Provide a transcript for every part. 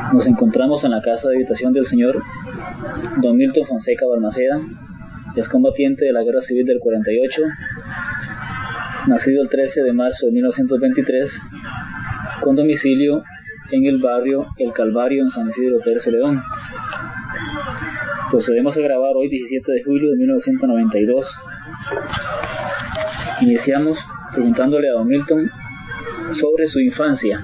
Nos encontramos en la casa de habitación del señor Don Milton Fonseca Balmaceda, es combatiente de la Guerra Civil del 48, nacido el 13 de marzo de 1923, con domicilio en el barrio El Calvario, en San Isidro Pérez Celedón. Procedemos a grabar hoy, 17 de julio de 1992. Iniciamos preguntándole a Don Milton sobre su infancia.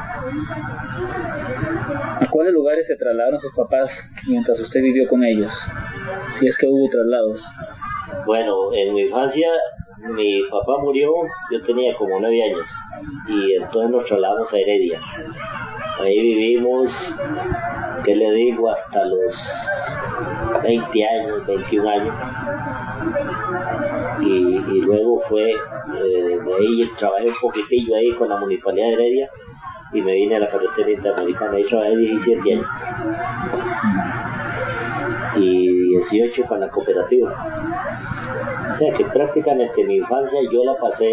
¿A cuáles lugares se trasladaron sus papás mientras usted vivió con ellos? Si es que hubo traslados. Bueno, en mi infancia mi papá murió, yo tenía como 9 años y entonces nos trasladamos a Heredia. Ahí vivimos, ¿qué le digo? Hasta los 20 años, 21 años. Y luego fue, de ahí trabajé un poquitillo ahí con la Municipalidad de Heredia y me vine a la carretera interamericana. Ahí trabajé 17 años. Y 18 con la cooperativa. O sea que prácticamente mi infancia yo la pasé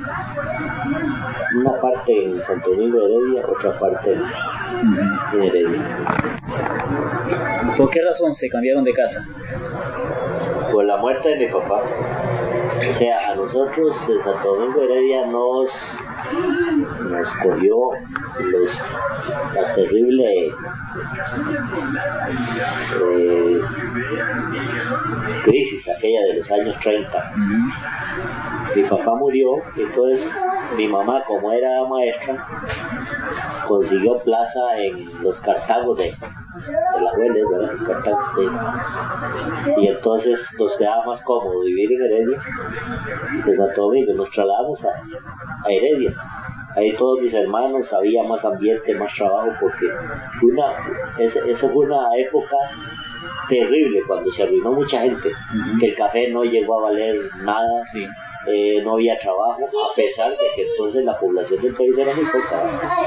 una parte en Santo Domingo de Heredia, otra parte en Heredia. ¿Por qué razón se cambiaron de casa? Por la muerte de mi papá. O sea, a nosotros en Santo Domingo de Heredia nos cogió la terrible crisis aquella de los años 30. Mi papá murió, entonces mi mamá, como era maestra, consiguió plaza en los Cartagos de la Hueles, ¿verdad? Los Cartagos, sí. Y entonces nos quedaba más cómodo vivir en Heredia que Santo Domingo. Nos trasladamos a Heredia. Ahí todos mis hermanos, había más ambiente, más trabajo, porque esa fue una época terrible cuando se arruinó mucha gente, que el café no llegó a valer nada, sí. No había trabajo, a pesar de que entonces la población del país era muy poca.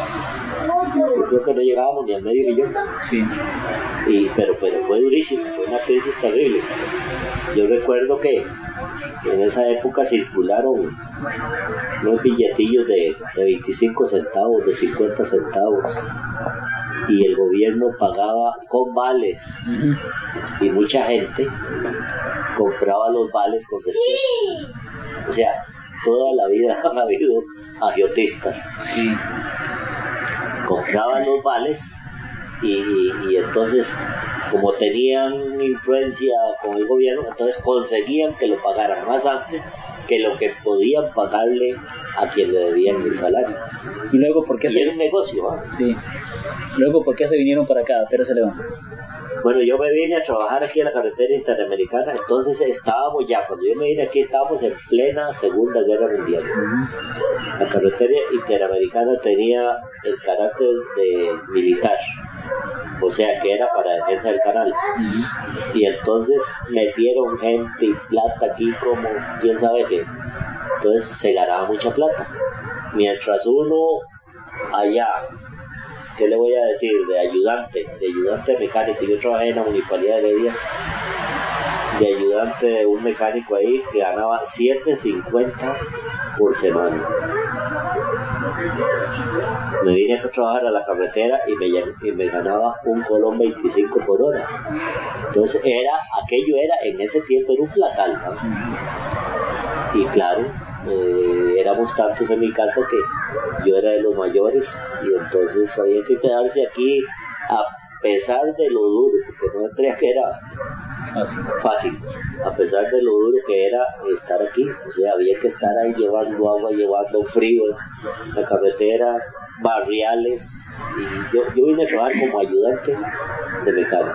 Yo creo que no llegábamos ni al medio millón. Sí. Pero fue durísimo, fue una crisis terrible. Yo recuerdo que en esa época circularon unos billetillos de 25 centavos, de 50 centavos, y el gobierno pagaba con vales, y mucha gente compraba los vales con descuento. O sea, toda la vida han habido agiotistas. Sí. Compraban los vales y entonces, como tenían influencia con el gobierno, entonces conseguían que lo pagaran más antes que lo que podían pagarle a quien le debían el salario. Y luego, ¿por qué era un negocio, ¿eh? Sí. Luego, ¿por qué se vinieron para acá, Pérez Celedón? Bueno, yo me vine a trabajar aquí en la carretera interamericana, entonces cuando yo me vine aquí estábamos en plena Segunda Guerra Mundial. La carretera interamericana tenía el carácter de militar, o sea que era para defensa del canal. Y entonces metieron gente y plata aquí como quién sabe qué. Entonces se ganaba mucha plata. Mientras uno allá, ¿qué le voy a decir? De ayudante mecánico. Yo trabajé en la Municipalidad de Heredia, de ayudante de un mecánico ahí que ganaba $7.50 por semana. Me vine a trabajar a la carretera y me ganaba $1.25 por hora. Entonces aquello era, en ese tiempo era un platal, ¿no? Y claro, éramos tantos en mi casa que yo era de los mayores y entonces había que quedarse aquí a pesar de lo duro, porque no creía que era fácil, a pesar de lo duro que era estar aquí. O sea, había que estar ahí llevando agua, llevando frío en la carretera, barriales, y yo vine a trabajar como ayudante de mecánico.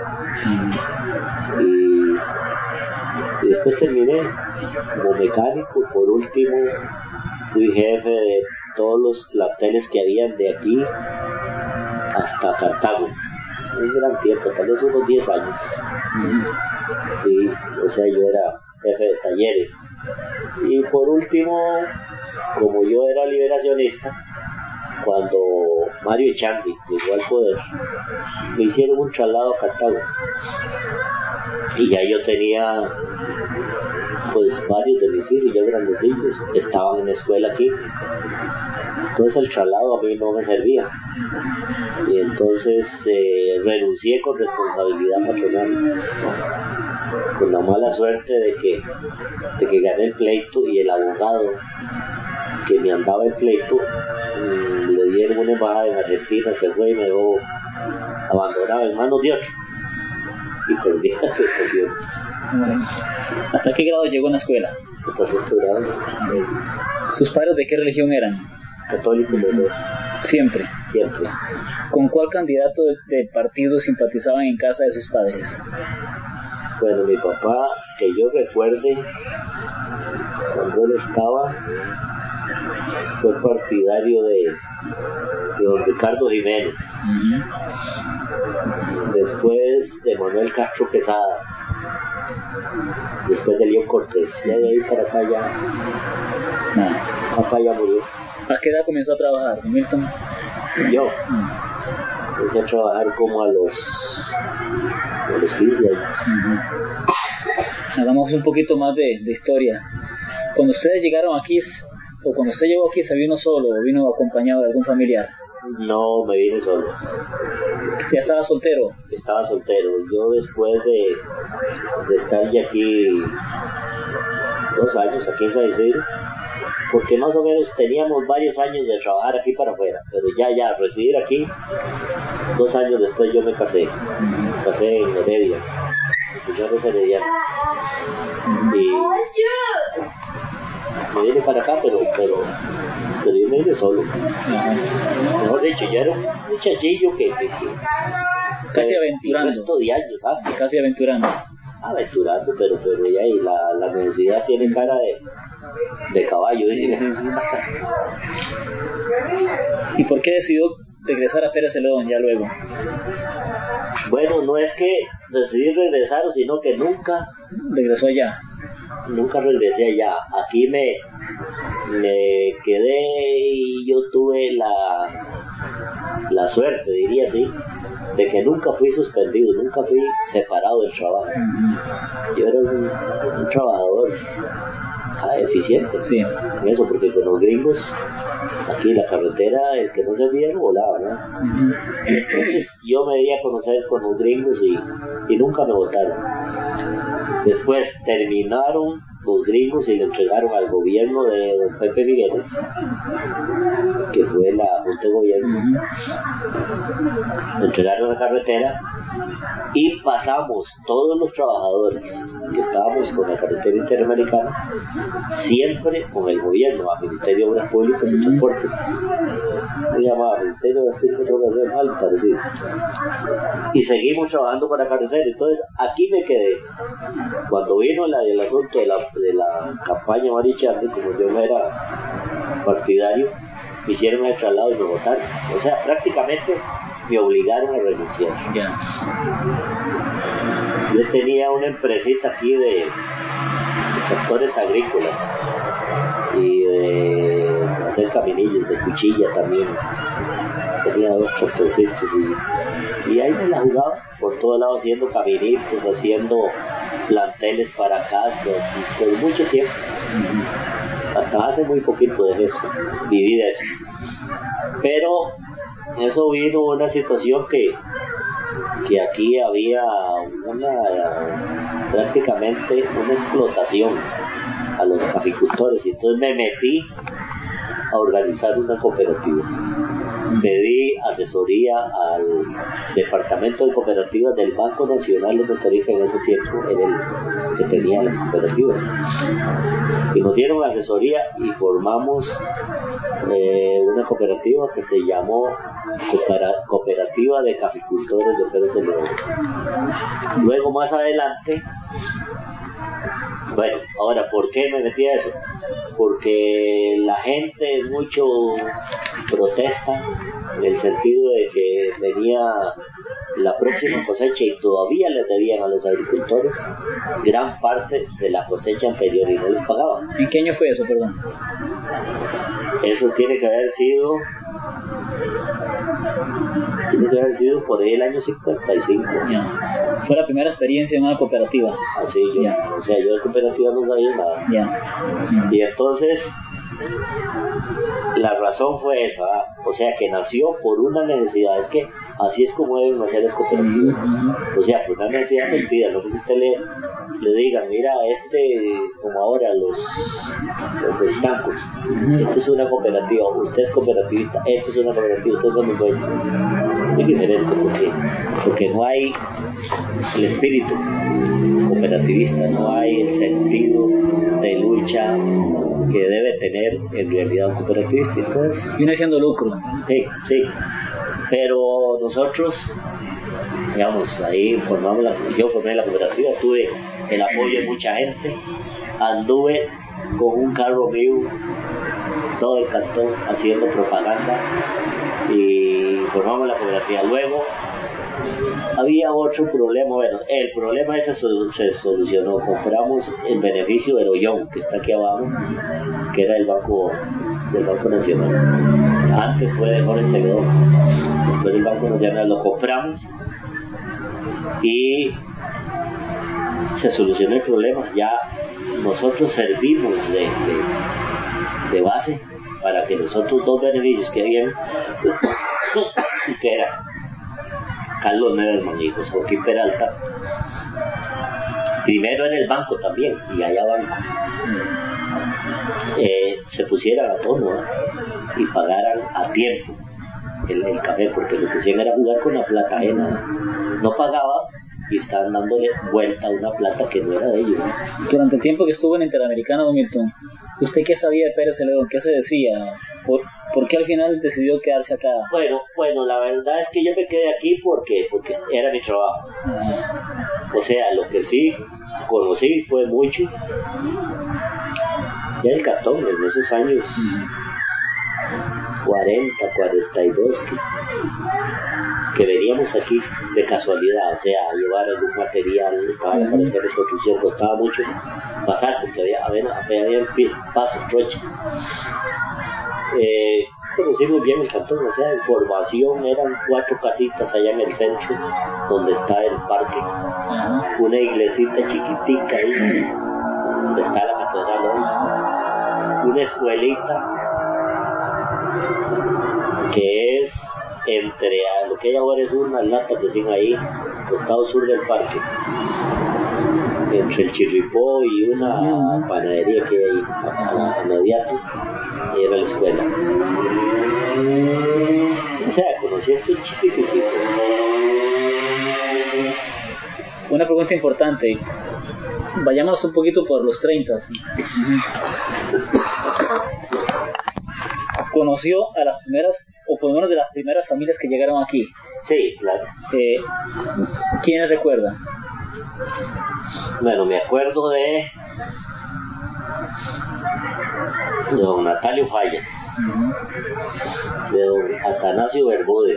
Y después terminé como mecánico. Por último fui jefe de todos los planteles que habían de aquí hasta Cartago, un gran tiempo, tal vez unos 10 años. Sí, o sea, yo era jefe de talleres. Y por último, como yo era liberacionista, cuando Mario Echandi llegó al poder, me hicieron un traslado a Cartago. Y ya yo tenía pues varios de mis hijos, ya grandecillos, estaban en la escuela aquí. Entonces el traslado a mí no me servía. Y entonces renuncié con responsabilidad patronal, con la mala suerte de que gané el pleito, y el abogado que me andaba el pleito le dieron una embajada en Argentina, se fue y me dejó abandonado en manos de otro, y perdí las prestaciones. ¿Hasta qué grado llegó en la escuela? Hasta sexto grado. ¿Sus padres de qué religión eran? Católicos los dos. Siempre. Siempre. ¿Con cuál candidato de partido simpatizaban en casa de sus padres? Bueno, mi papá, que yo recuerde, cuando él estaba, fue partidario de don Ricardo Jiménez. Después de Manuel Castro Quesada. Después de León Cortés. Y de ahí para acá ya. Papá ya murió. ¿A qué edad comenzó a trabajar, Milton? Yo empecé a trabajar como a los 15 años. Hagamos un poquito más de historia. Cuando ustedes llegaron aquí, o cuando usted llegó aquí, ¿se vino solo o vino acompañado de algún familiar? No, me vine solo. ¿Ya estaba soltero? Estaba soltero. Yo después de estar ya aquí 2 años, aquí en San Isidro, porque más o menos teníamos varios años de trabajar aquí para afuera, pero ya residir aquí, 2 años después yo me casé en Heredia, el señor es herediano, y me vine para acá, pero yo me vine solo. Mejor dicho, yo era un muchachillo que casi aventurando. El resto de años, ¿sabes? Casi aventurando, pero ya y la necesidad tiene cara de caballo, dice. Sí. ¿Y por qué decidió regresar a Pérez Celedón ya luego? Bueno, no es que decidí regresar, sino que nunca regresó allá. Nunca regresé allá. Aquí me quedé y yo tuve la suerte, diría así, de que nunca fui suspendido, nunca fui separado del trabajo. Yo era un trabajador eficiente, sí, en eso, porque con los gringos aquí en la carretera el que no servía no volaba, ¿no? Entonces yo me di a conocer con los gringos y nunca me votaron. Después terminaron los gringos y le entregaron al gobierno de don Pepe Figueres, que fue la Junta de Gobierno. Le entregaron la carretera y pasamos todos los trabajadores que estábamos con la carretera interamericana siempre con el gobierno, al Ministerio de Obras Públicas y Transportes. Se llamaba Ministerio de Obras Públicas, mal parecido. Y seguimos trabajando con la carretera. Entonces aquí me quedé. Cuando vino el asunto de la campaña Mari Charly, como yo no era partidario, me hicieron el traslado y me votaron. O sea, prácticamente me obligaron a renunciar. Yeah. Yo tenía una empresita aquí de sectores agrícolas y de hacer caminillos, de cuchilla también. Tenía 2 tractorcitos y ahí me la jugaba por todos lados haciendo caminitos, haciendo planteles para casas y por mucho tiempo. Hasta hace muy poquito de eso, viví de eso. Pero eso vino una situación que aquí había prácticamente una explotación a los caficultores, y entonces me metí a organizar una cooperativa. Pedí asesoría al Departamento de Cooperativas del Banco Nacional de Costa Rica, en ese tiempo era el que tenía las cooperativas, y nos dieron asesoría y formamos una cooperativa que se llamó Cooperativa de Caficultores de Pérez Celedón. Luego más adelante, bueno, ahora, ¿por qué me metí a eso? Porque la gente mucho protesta en el sentido de que venía la próxima cosecha y todavía le debían a los agricultores gran parte de la cosecha anterior y no les pagaban. ¿En qué año fue eso, perdón? Eso tiene que haber sido Tiene que haber sido por ahí el año 55. Ya. Fue la primera experiencia en una cooperativa. Así, yo, o sea, yo de cooperativa no sabía nada. Ya. Y entonces, la razón fue esa, ¿verdad? O sea, que nació por una necesidad. Es que así es como deben nacer las cooperativas. O sea, por una necesidad sentida, no porque usted le diga, mira, como ahora los estancos, esto es una cooperativa, usted es cooperativista, esto es una cooperativa, ustedes son muy buenos. Es diferente porque no hay el espíritu cooperativista, no hay el sentido de lucha que debe tener en realidad un cooperativista. Entonces, viene siendo lucro. Sí, pero nosotros, digamos, ahí yo formé la cooperativa, tuve el apoyo de mucha gente, anduve con un carro mío todo el cantón haciendo propaganda y formamos la cooperativa. Luego había otro problema, bueno, el problema ese se solucionó, compramos el beneficio del Ollón, que está aquí abajo, que era del Banco Nacional. Antes fue de Jorge Celedón, después del Banco Nacional lo compramos y se solucionó el problema. Ya nosotros servimos de base para que los otros dos beneficios que habían, que era Carlos Nederman y José Joaquín Peralta, primero en el banco también, y allá banco, se pusieran a tono, ¿eh? Y pagaran a tiempo el café, porque lo que hacían era jugar con la plata ajena, no pagaba y estaban dándole vuelta a una plata que no era de ellos, ¿no? Durante el tiempo que estuvo en Interamericana, don Milton, ¿usted qué sabía de Pérez Celedón? ¿Qué se decía? ¿Por qué al final decidió quedarse acá? Bueno, la verdad es que yo me quedé aquí porque era mi trabajo. O sea, lo que sí conocí fue mucho ya el cartón en esos años 40, 42 que veníamos aquí de casualidad, o sea, a llevar algún material, estaba la carretera de construcción, costaba mucho pasar porque había pasos, troches. Conocimos bien el cantón, o sea, en formación eran 4 casitas allá en el centro, donde está el parque, una iglesita chiquitica ahí, donde está la catedral hoy, una escuelita que es entre lo que hay ahora es unas latas que siguen ahí, costado sur del parque, entre el Chirripó y una panadería que hay ahí, a mediato, y era la escuela. O sea, conocí esto chiquitito. Una pregunta importante. Vayámonos un poquito por los 30. ¿Conoció a las primeras, o por lo menos de las primeras familias que llegaron aquí? Sí, claro. ¿Quiénes recuerdan? Bueno, me acuerdo de don Natalio Fallas, de don Atanasio Bermúdez,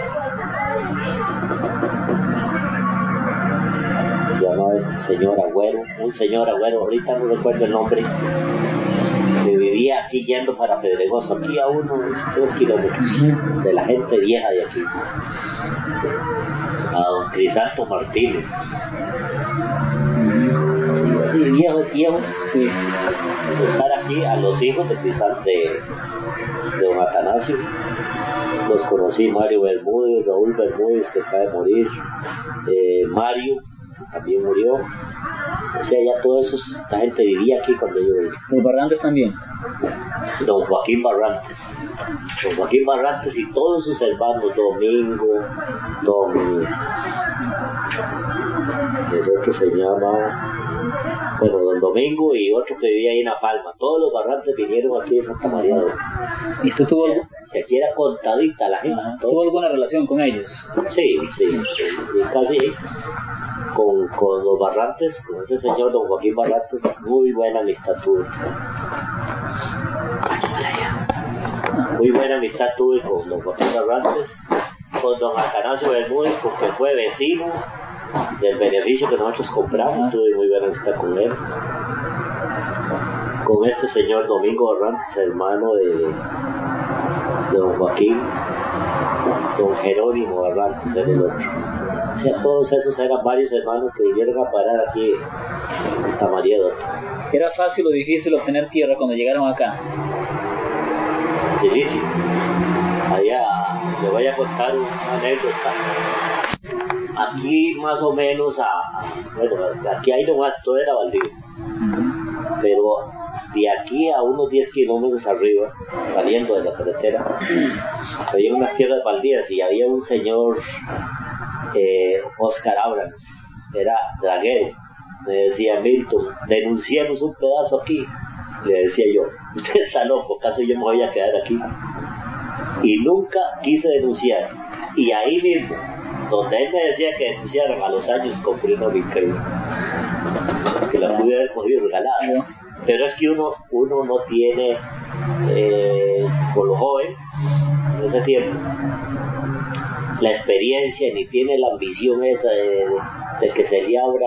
se llamaba este señor Agüero, un señor Agüero, ahorita no recuerdo el nombre, que vivía aquí yendo para Pedregoso, aquí a unos 3 kilómetros de la gente vieja de aquí, a don Crisanto Martínez, y viejos, sí, estar aquí, a los hijos de Crisanto, de don Atanasio, los conocí, Mario Bermúdez, Raúl Bermúdez, que acaba de morir, Mario, que también murió. O sea, ya toda esta gente vivía aquí cuando yo vine. ¿Los Barrantes también? Don Joaquín Barrantes. Don Joaquín Barrantes y todos sus hermanos, Domingo, el otro se llama, bueno, don Domingo y otro que vivía ahí en La Palma. Todos los Barrantes vinieron aquí de Santa María. ¿Y usted tuvo algo? Si aquí era contadita la gente. ¿Tuvo alguna relación con ellos? Sí, y casi con los Barrantes, con ese señor don Joaquín Barrantes, muy buena amistad tuve. Muy buena amistad tuve con don Joaquín Barrantes, con don Atanasio Bermúdez, porque fue vecino del beneficio que nosotros compramos, tuve muy buena amistad con él. Con este señor Domingo Barrantes, hermano de don Joaquín, don Jerónimo Barrantes era el otro. O sea, todos esos eran varios hermanos que vinieron a parar aquí en Tamariedo. ¿Era fácil o difícil obtener tierra cuando llegaron acá? Facilísimo. Allá le voy a contar una anécdota. Aquí más o menos, bueno, aquí hay nomás, todo era baldío. Pero de aquí a unos 10 kilómetros arriba, saliendo de la carretera, había unas tierras baldías y había un señor, Oscar Abrams, era draguero. Me decía: Milton, denunciamos un pedazo aquí. Le decía yo: usted está loco, ¿acaso yo me voy a quedar aquí? Y nunca quise denunciar. Y ahí mismo, donde él me decía que denunciaran, a los años compré una increíble, que la pude haber cogido regalada. Pero es que uno no tiene, por lo joven, en ese tiempo, la experiencia, ni tiene la ambición esa de que se le abra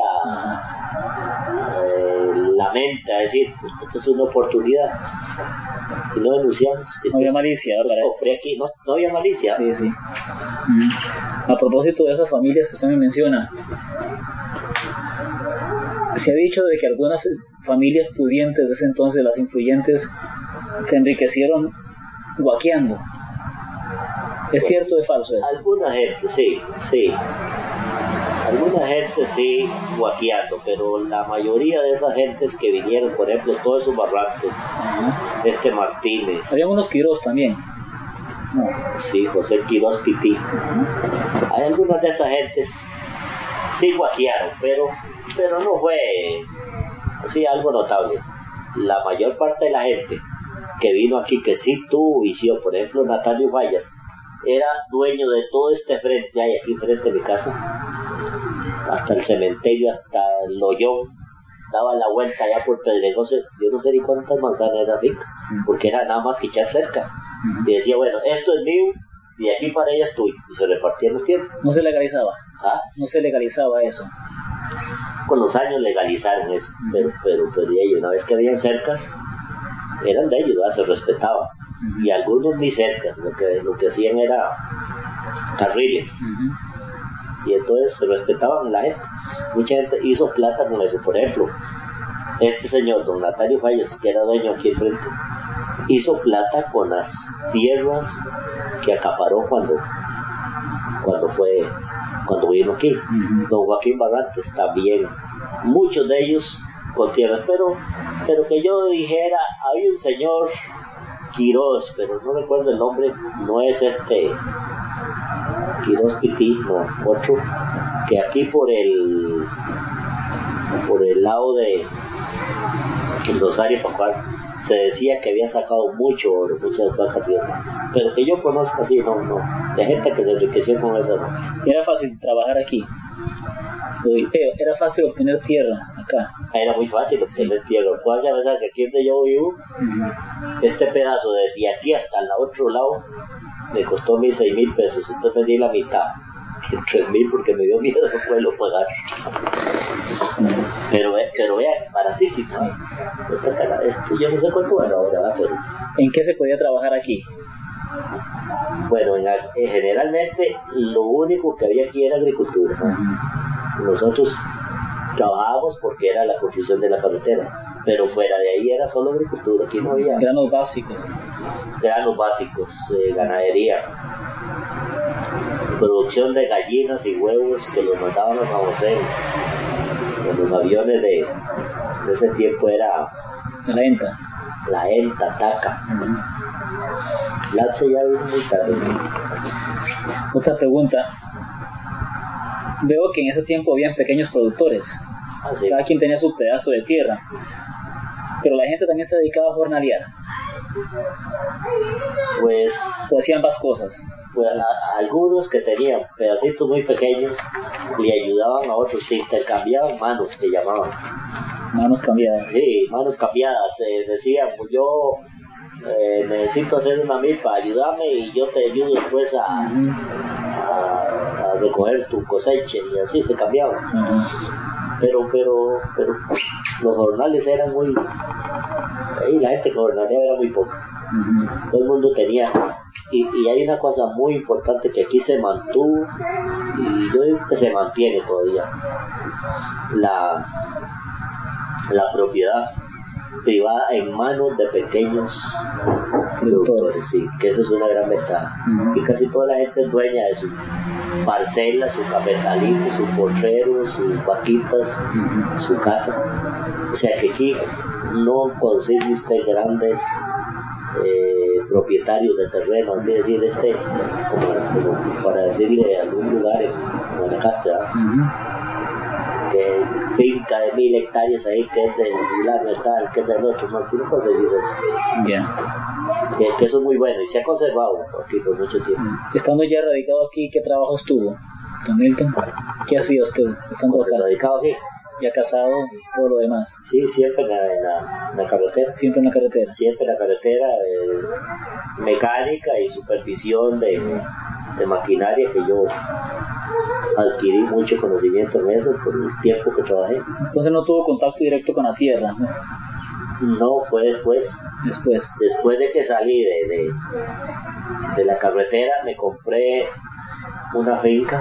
la mente a decir: esto es una oportunidad. Y no denunciamos. No había malicia, ¿verdad? Aquí, no había malicia. Sí, sí. A propósito de esas familias que usted me menciona, se ha dicho de que algunas familias pudientes de ese entonces, las influyentes, se enriquecieron guaqueando. ¿Es cierto o es falso eso? Alguna gente, sí. Alguna gente sí guaqueando, pero la mayoría de esas gentes que vinieron, por ejemplo, todos esos Barrantes, Martínez. Había unos Quirós también. No. Sí, José Quirós Pipí. Hay algunas de esas gentes sí guaquearon, pero no fue así algo notable. La mayor parte de la gente que vino aquí, que sí tuvo visión, por ejemplo, Natalio Fallas, era dueño de todo este frente, hay aquí frente a mi casa, hasta el cementerio, hasta el Loyón, daba la vuelta allá por Pedregoso, yo no sé ni cuántas manzanas era rica, porque era nada más que echar cerca. Y decía: bueno, esto es mío, y de aquí para allá es tuyo, y se repartían los tiempos. ¿No se legalizaba? No se legalizaba eso. Con los años legalizaron eso, pero ellos, una vez que habían cercas, eran de ellos, ¿verdad? Se respetaba. Y algunos ni cercas, lo que hacían era carriles. Y entonces se respetaban la gente. Mucha gente hizo plata con eso. Por ejemplo, este señor, don Natalio Fallas, que era dueño aquí enfrente, hizo plata con las tierras que acaparó cuando vino aquí. Don Joaquín Barrantes también, muchos de ellos con tierras, pero que yo dijera, hay un señor Quirós, pero no recuerdo el nombre, no es Quirós Pití, no, otro, que aquí por el lado de el Rosario Papal se decía que había sacado mucho oro, muchas vacas tierra, pero que yo conozco así, no, de gente que se enriqueció con eso, no. Era fácil trabajar aquí, era fácil obtener tierra acá. Era muy fácil obtener tierra. Puedes saber que aquí donde yo vivo, este pedazo desde aquí hasta el otro lado me costó 6,000 pesos, entonces vendí la mitad, 3,000, porque me dio miedo, no puedo pagar. Pero vean, baratísimo. Yo no sé cuánto vale ahora, pero... ¿En qué se podía trabajar aquí? Bueno, generalmente lo único que había aquí era agricultura. Nosotros trabajábamos porque era la construcción de la carretera, pero fuera de ahí era solo agricultura. Aquí no había granos básicos, ganadería, producción de gallinas y huevos que los mandaban a San José en los aviones de ese tiempo. Era la ENTA, TACA. La se ya vino muy tarde. Otra pregunta. Veo que en ese tiempo habían pequeños productores. Sí. Cada quien tenía su pedazo de tierra, pero la gente también se dedicaba a jornalear. Pues, o hacían ambas cosas. Pues a algunos que tenían pedacitos muy pequeños le ayudaban a otros, se intercambiaban manos, que llamaban. Manos cambiadas. Sí, manos cambiadas. Decían: pues yo necesito hacer una milpa, ayúdame y yo te ayudo después a recoger tu cosecha, y así se cambiaban. Pero los jornales eran muy... y la gente que jornaleaba era muy poco. Todo el mundo tenía y hay una cosa muy importante que aquí se mantuvo, y yo digo que se mantiene todavía, la propiedad privada en manos de pequeños productores, sí, que esa es una gran ventaja. Y casi toda la gente es dueña de su parcela, su cafetalito, su potrero, sus vaquitas, su casa. O sea que aquí no consigue usted grandes propietarios de terreno, así decir, como para decirle algún lugar en Guanacaste, que finca de 1000 hectáreas ahí, que es del fulano tal, que es del otro, no quiero conseguir eso. Que eso es muy bueno y se ha conservado aquí por mucho tiempo. Estando ya radicado aquí, ¿qué trabajos tuvo, don Milton? ¿Qué hacía usted estando acá? Radicado aquí. Ya casado, todo lo demás. Sí, siempre en la carretera. Siempre en la carretera. Siempre en la carretera, mecánica y supervisión de maquinaria, que yo adquirí mucho conocimiento en eso por el tiempo que trabajé. Entonces no tuvo contacto directo con la tierra, ¿no? No, fue después. Después de que salí de la carretera, me compré una finca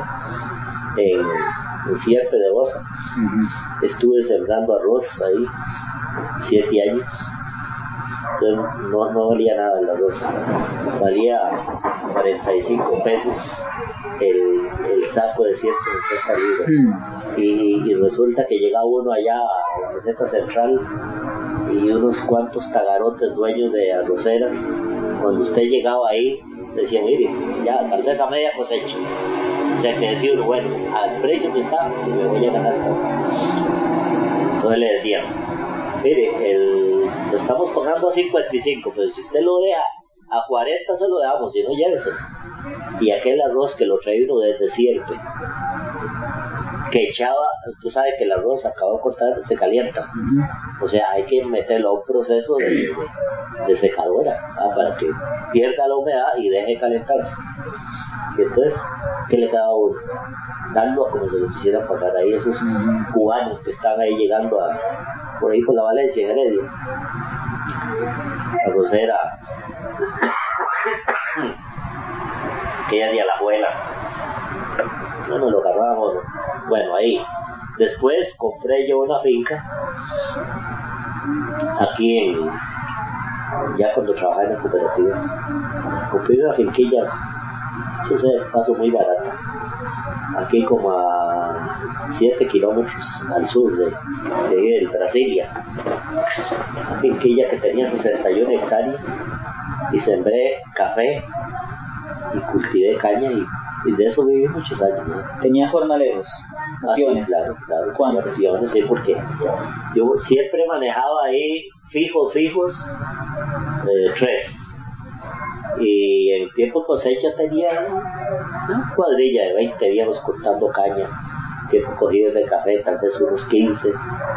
en Sierpe de Bosa. Estuve sembrando arroz ahí 7 años. Entonces no valía nada el arroz, valía 45 pesos el saco de 160 libras. Y resulta que llegaba uno allá a la meseta central y unos cuantos tagarotes dueños de arroceras, cuando usted llegaba ahí decían, mire, ya tal vez a media cosecha. O sea que decía uno, bueno, al precio que está me voy a ganar todo. Entonces le decían, mire, lo estamos pagando a 55, pero si usted lo deja a 40 se lo dejamos, si no, llévese. Y aquel arroz que lo trae uno desde Sierpe, que echaba, usted sabe que el arroz acabado de cortar se calienta, o sea, hay que meterlo a un proceso de secadora, para que pierda la humedad y deje calentarse. Y entonces, ¿qué le quedaba a uno? Darlo a como se lo quisiera pagar ahí esos cubanos que están ahí llegando por ahí por la Valencia, en Heredia. La rosera, aquella de Alajuela, no nos lo agarramos. Bueno, ahí. Después compré yo una finca aquí ya cuando trabajaba en la cooperativa. Compré una finquilla, eso se pasó muy barata, aquí como a 7 kilómetros al sur de Brasilia. Una finquilla que tenía 61 hectáreas y sembré café y cultivé caña y de eso viví muchos años, ¿no? ¿Tenía jornaleros? Sí, claro. ¿Cuántos? Opciones, sí, porque yo siempre manejaba ahí fijos, 3. Y en tiempo cosecha tenía una cuadrilla de 20 viejos cortando caña, tiempo cogido de café, tal vez unos 15.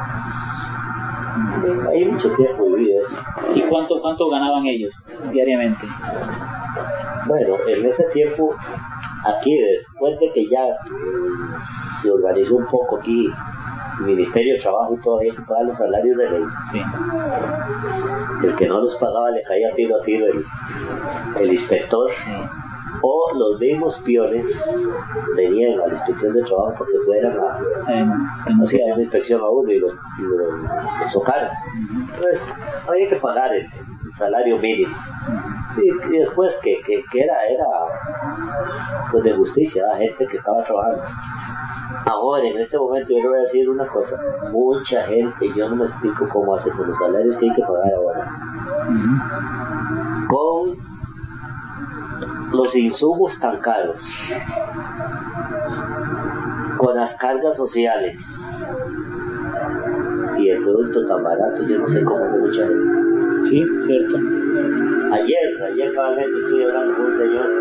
Hay mucho tiempo viví eso. ¿Y cuánto ganaban ellos diariamente? Bueno, en ese tiempo, aquí después de que ya se organizó un poco aquí el Ministerio de Trabajo, todavía que pagar los salarios de ley. Sí. El que no los pagaba le caía tiro a tiro el inspector. Sí. O los mismos peones venían a la inspección de trabajo porque fueran a hacer una inspección a uno y lo socaron. Entonces había que pagar el salario mínimo. Y después que era pues de justicia, la gente que estaba trabajando. Ahora, en este momento, yo le voy a decir una cosa: mucha gente, yo no me explico cómo hace con los salarios que hay que pagar ahora, con los insumos tan caros, con las cargas sociales y el producto tan barato. Yo no sé cómo hace mucha gente. Sí, cierto. Ayer cabalmente estuve hablando con un señor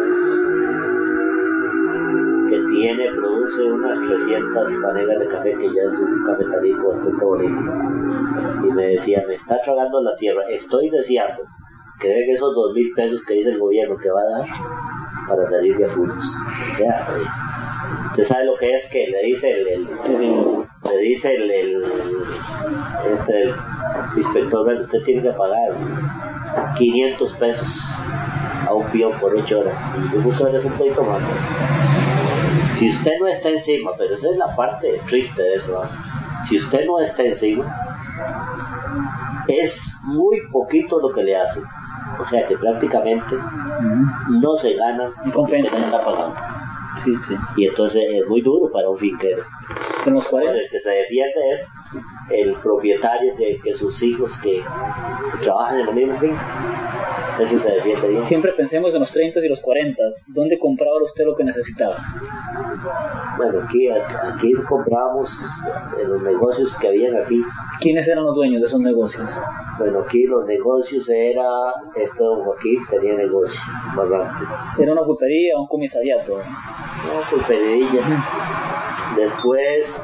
que produce unas 300 panelas de café, que ya es un cafetalito bastante bonito, y me decía, me está tragando la tierra, estoy deseando que den esos 2,000 pesos que dice el gobierno que va a dar para salir de apuros. O sea, usted sabe lo que es que le dice el inspector, usted tiene que pagar 500 pesos a un peón por 8 horas. Y yo justo es un poquito más. Si usted no está encima, pero esa es la parte triste de eso, ¿no? Si usted no está encima, es muy poquito lo que le hacen. O sea que prácticamente no se gana lo que se está pagando. Sí, sí. Y entonces es muy duro para un finquero. En los 40. El que se defiende es el propietario que sus hijos que trabajan en el mismo finca. Eso se defiende bien. Siempre pensemos en los 30 y los 40. ¿Dónde compraba usted lo que necesitaba? Bueno, aquí comprábamos en los negocios que habían aquí. ¿Quiénes eran los dueños de esos negocios? Bueno, aquí los negocios era, don Joaquín tenía negocio, Barrantes. ¿Era una pulpería o un comisariato? No, pulperillas. Después,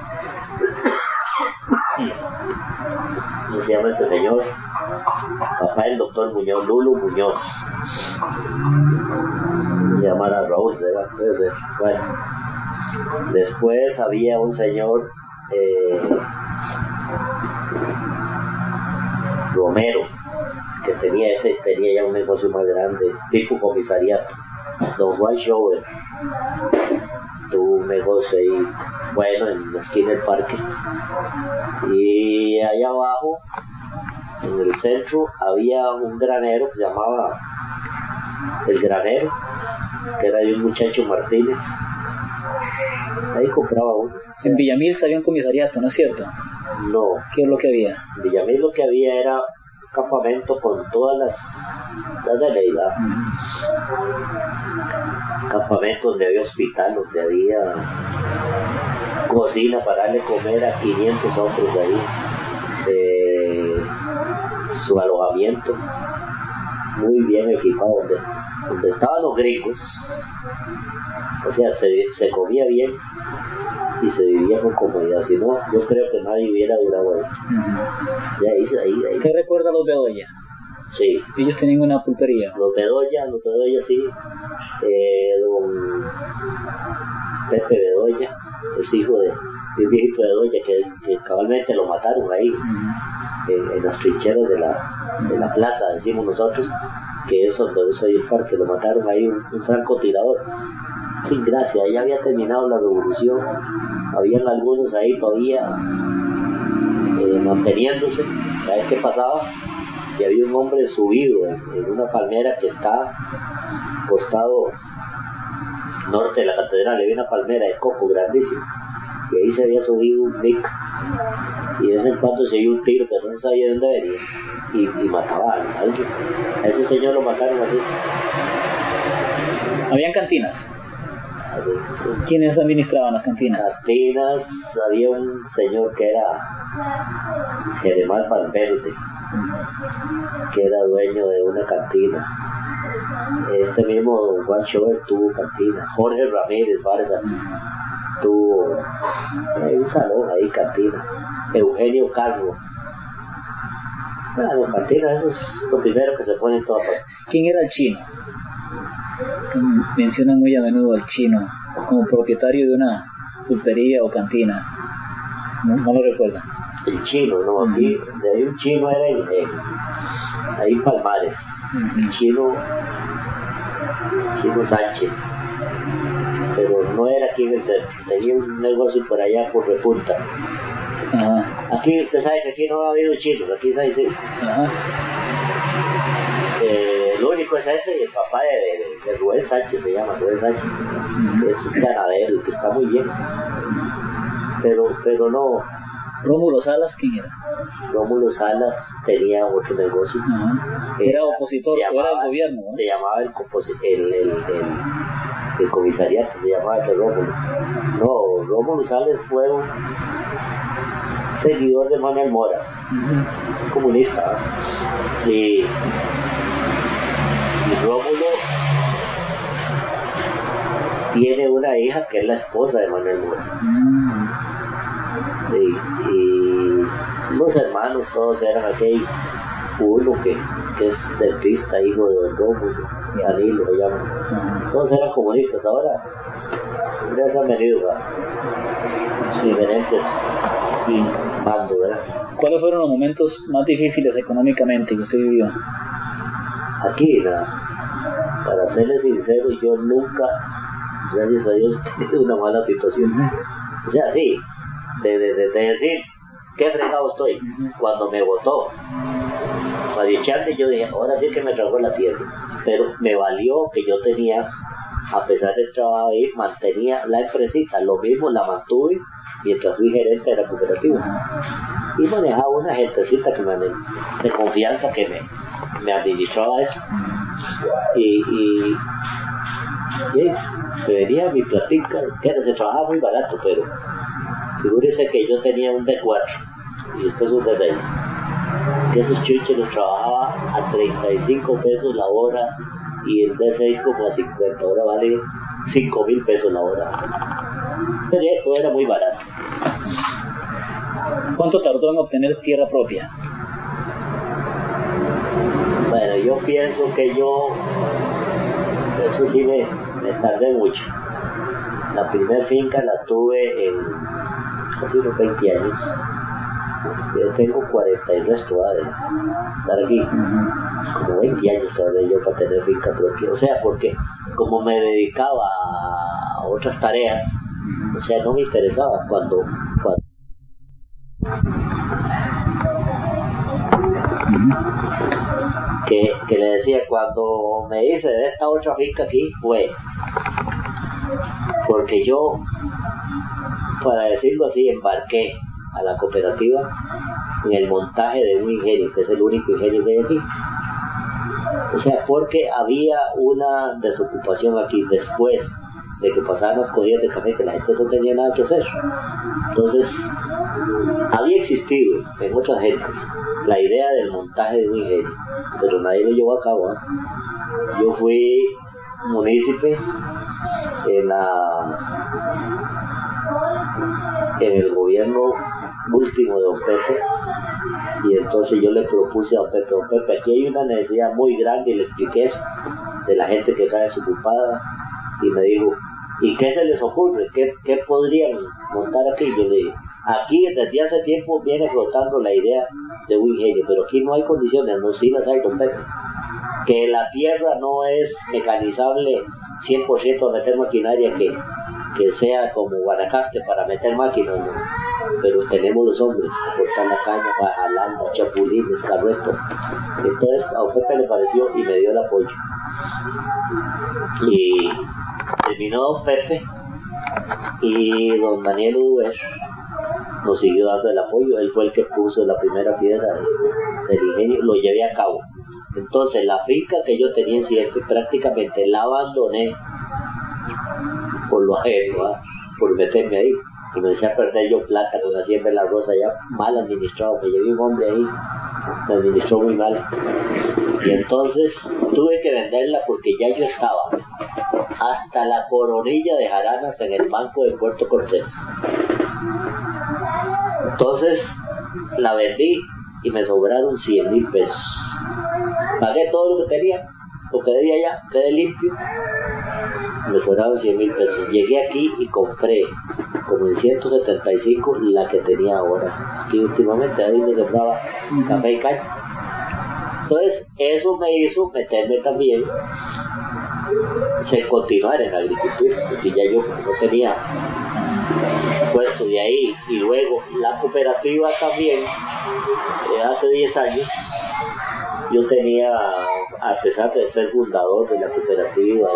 ¿cómo se llama este señor? Papá del doctor Muñoz, Lulo Muñoz. Se llamara Raúl, ¿verdad? Puede ser. Bueno. Después había un señor Romero, que tenía ya un negocio más grande, tipo comisariato. Don Juan Shower tuvo un negocio ahí, bueno, en la esquina del parque. Y allá abajo, en el centro, había un granero que se llamaba El Granero, que era de un muchacho Martínez. Ahí compraba uno. En Villamil había un comisariato, ¿no es cierto? No. ¿Qué es lo que había? En Villamil lo que había era un campamento con todas las de Leida. Campamento donde había hospital, donde había cocina para darle comer a 500 hombres ahí. Su alojamiento muy bien equipado, donde estaban los gringos. O sea, se comía bien y se vivía con comodidad. Si no, yo creo que nadie hubiera durado ahí. Ahí. ¿Qué recuerda a los Bedoya? Sí. Ellos tenían una pulpería. Los Bedoya sí. Don Pepe Bedoya es hijo de un viejito Bedoya que cabalmente lo mataron ahí, en las trincheras de la plaza, decimos nosotros, que es donde soy el parque. Lo mataron ahí un francotirador. Sin gracia, ya había terminado la revolución, habían algunos ahí todavía manteniéndose. ¿Sabes qué pasaba? Y había un hombre subido en una palmera que está costado norte de la catedral. Había una palmera de coco grandísima y ahí se había subido un mic, y de vez en cuando se dio un tiro, pero no sabía dónde venía, y mataba a alguien. A ese señor lo mataron así. ¿Habían cantinas? Sí. ¿Quiénes administraban las cantinas? Cantinas, había un señor que era Jeremán Valverde, que era dueño de una cantina. Este mismo don Juan Schober tuvo cantina. Jorge Ramírez Vargas tuvo un salón ahí, cantina. Eugenio Calvo. Bueno, cantina, eso es lo primero que se pone en toda parte. ¿Quién era el chino? Mencionan muy a menudo al chino como propietario de una pulpería o cantina. No lo recuerdan. El chino, no, aquí de ahí un chino era ahí en Palmares. El chino Sánchez, pero no era aquí en el centro, tenía un negocio por allá por Repunta. Aquí usted sabe que aquí no ha habido chinos, aquí se dice. Lo único es ese, el papá de Rubén Sánchez, se llama Rubén Sánchez, que es un ganadero, que está muy bien, pero no. ¿Rómulo Salas quién era? Rómulo Salas tenía otro negocio. Era opositor, era del gobierno, ¿no? Se llamaba el comisariato, se llamaba el de Rómulo. No, Rómulo Salas fue un seguidor de Manuel Mora, comunista, ¿no? Y Rómulo tiene una hija que es la esposa de Manuel Mora. Y los hermanos todos eran aquel, uno que es dentista, hijo de don Rómulo, Danilo se llama. Todos eran comunistas. Ahora ya se han venido a diferentes bandos, ¿verdad? ¿Cuáles fueron los momentos más difíciles económicamente que usted vivió? Aquí para serles sincero, yo nunca, gracias a Dios, he tenido una mala situación. O sea, sí, de decir, qué fregado estoy, cuando me botó para echarme, yo dije, ahora sí que me tragó la tierra, pero me valió que yo tenía, a pesar del trabajo ahí, mantenía la empresita, lo mismo la mantuve mientras fui gerente de la cooperativa, y manejaba una gentecita que de confianza que me administraba eso, y me venía mi platica, que se trabajaba muy barato, pero figúrese que yo tenía un D4 y después un D6, que esos chuches los trabajaba a 35 pesos la hora y el D6 como a 50, ahora vale 5,000 pesos la hora, pero todo era muy barato. ¿Cuánto tardó en obtener tierra propia? Bueno, yo pienso que eso sí me tardé mucho. La primera finca la tuve en casi unos 20 años. Yo tengo 40 y resto de estar aquí. Como 20 años tardé yo para tener finca propia. O sea, porque como me dedicaba a otras tareas, o sea, no me interesaba cuando que le decía, cuando me hice de esta otra finca aquí, fue porque yo, para decirlo así, embarqué a la cooperativa en el montaje de un ingenio, que es el único ingenio que hay aquí. O sea, porque había una desocupación aquí después de que pasaban las cogillas de café, que la gente no tenía nada que hacer. Entonces, había existido en otras gentes la idea del montaje de un ingenio, pero nadie lo llevó a cabo, ¿eh? Yo fui munícipe en el gobierno último de don Pepe, y entonces yo le propuse a don Pepe, aquí hay una necesidad muy grande, y le expliqué eso, de la gente que cae desocupada, y me dijo, ¿y qué se les ocurre? ¿Qué podrían montar aquí? Yo le dije, aquí desde hace tiempo viene flotando la idea de un ingenio, pero aquí no hay condiciones, no sí las hay, don Pepe. Que la tierra no es mecanizable 100% a meter maquinaria que sea como Guanacaste para meter máquinas, ¿no? Pero tenemos los hombres a cortar la caña, bajalanda, chapulines, carretos. Entonces a don Pepe le pareció y me dio el apoyo. Y terminó don Pepe y don Daniel Uduber nos siguió dando el apoyo. Él fue el que puso la primera piedra del ingenio, lo llevé a cabo. Entonces la finca que yo tenía en Siete prácticamente la abandoné por lo ajeno, por meterme ahí, y me empecé a perder yo plata con la siembra de la rosa ya mal administrado, me llevé un hombre ahí, me administró muy mal, y entonces tuve que venderla porque ya yo estaba hasta la coronilla de jaranas en el banco de Puerto Cortés. Entonces la vendí y me sobraron 100,000 pesos. Pagué todo lo que tenía, lo que debía ya, quedé limpio. Me sobraron 100,000 pesos. Llegué aquí y compré, como en 175, la que tenía ahora. Aquí últimamente, ahí me sembraba café y caña. Entonces, eso me hizo meterme también, continuar en la agricultura, porque ya yo no tenía puesto de ahí. Y luego, la cooperativa también, hace 10 años, yo tenía, a pesar de ser fundador de la cooperativa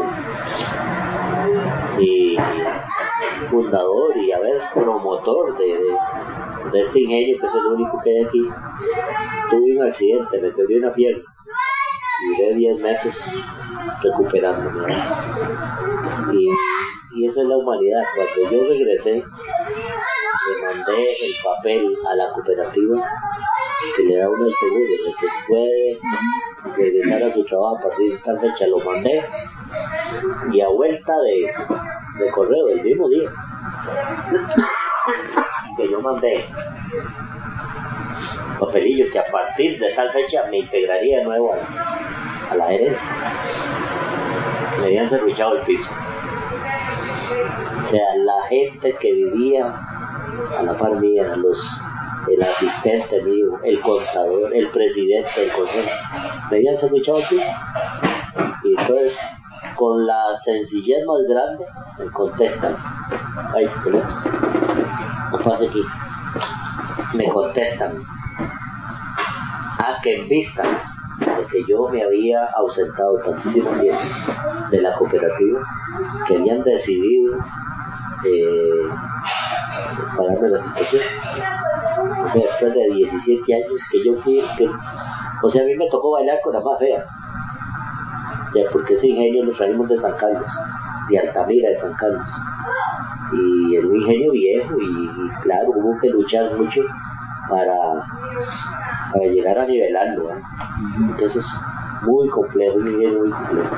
y fundador y a ver, promotor de este ingenio, que es el único que hay aquí, tuve un accidente, me quebré una pierna y duré 10 meses recuperándome, ¿no? Y eso es la humanidad. Cuando yo regresé, le mandé el papel a la cooperativa que le da uno el seguro de que puede regresar a su trabajo a partir de tal fecha. Lo mandé y a vuelta de correo el mismo día que yo mandé papelillo que a partir de tal fecha me integraría de nuevo a la gerencia. Me habían serruchado el piso. O sea, la gente que vivía a la par mía, el asistente mío, el contador, el presidente del consejo, me habían serruchado el piso. Y entonces con la sencillez más grande, me contestan. Ay, esqueletos. No pasa aquí. Me contestan. Que en vista de que yo me había ausentado tantísimo tiempo de la cooperativa, que habían decidido pagarme las impresiones. O sea, después de 17 años que yo fui, o sea, a mí me tocó bailar con la más fea, ya, porque ese ingenio lo traímos de San Carlos, de Altamira de San Carlos, y era un ingenio viejo y claro, hubo que luchar mucho para llegar a nivelarlo, ¿eh? Entonces, muy complejo, un ingenio muy complejo.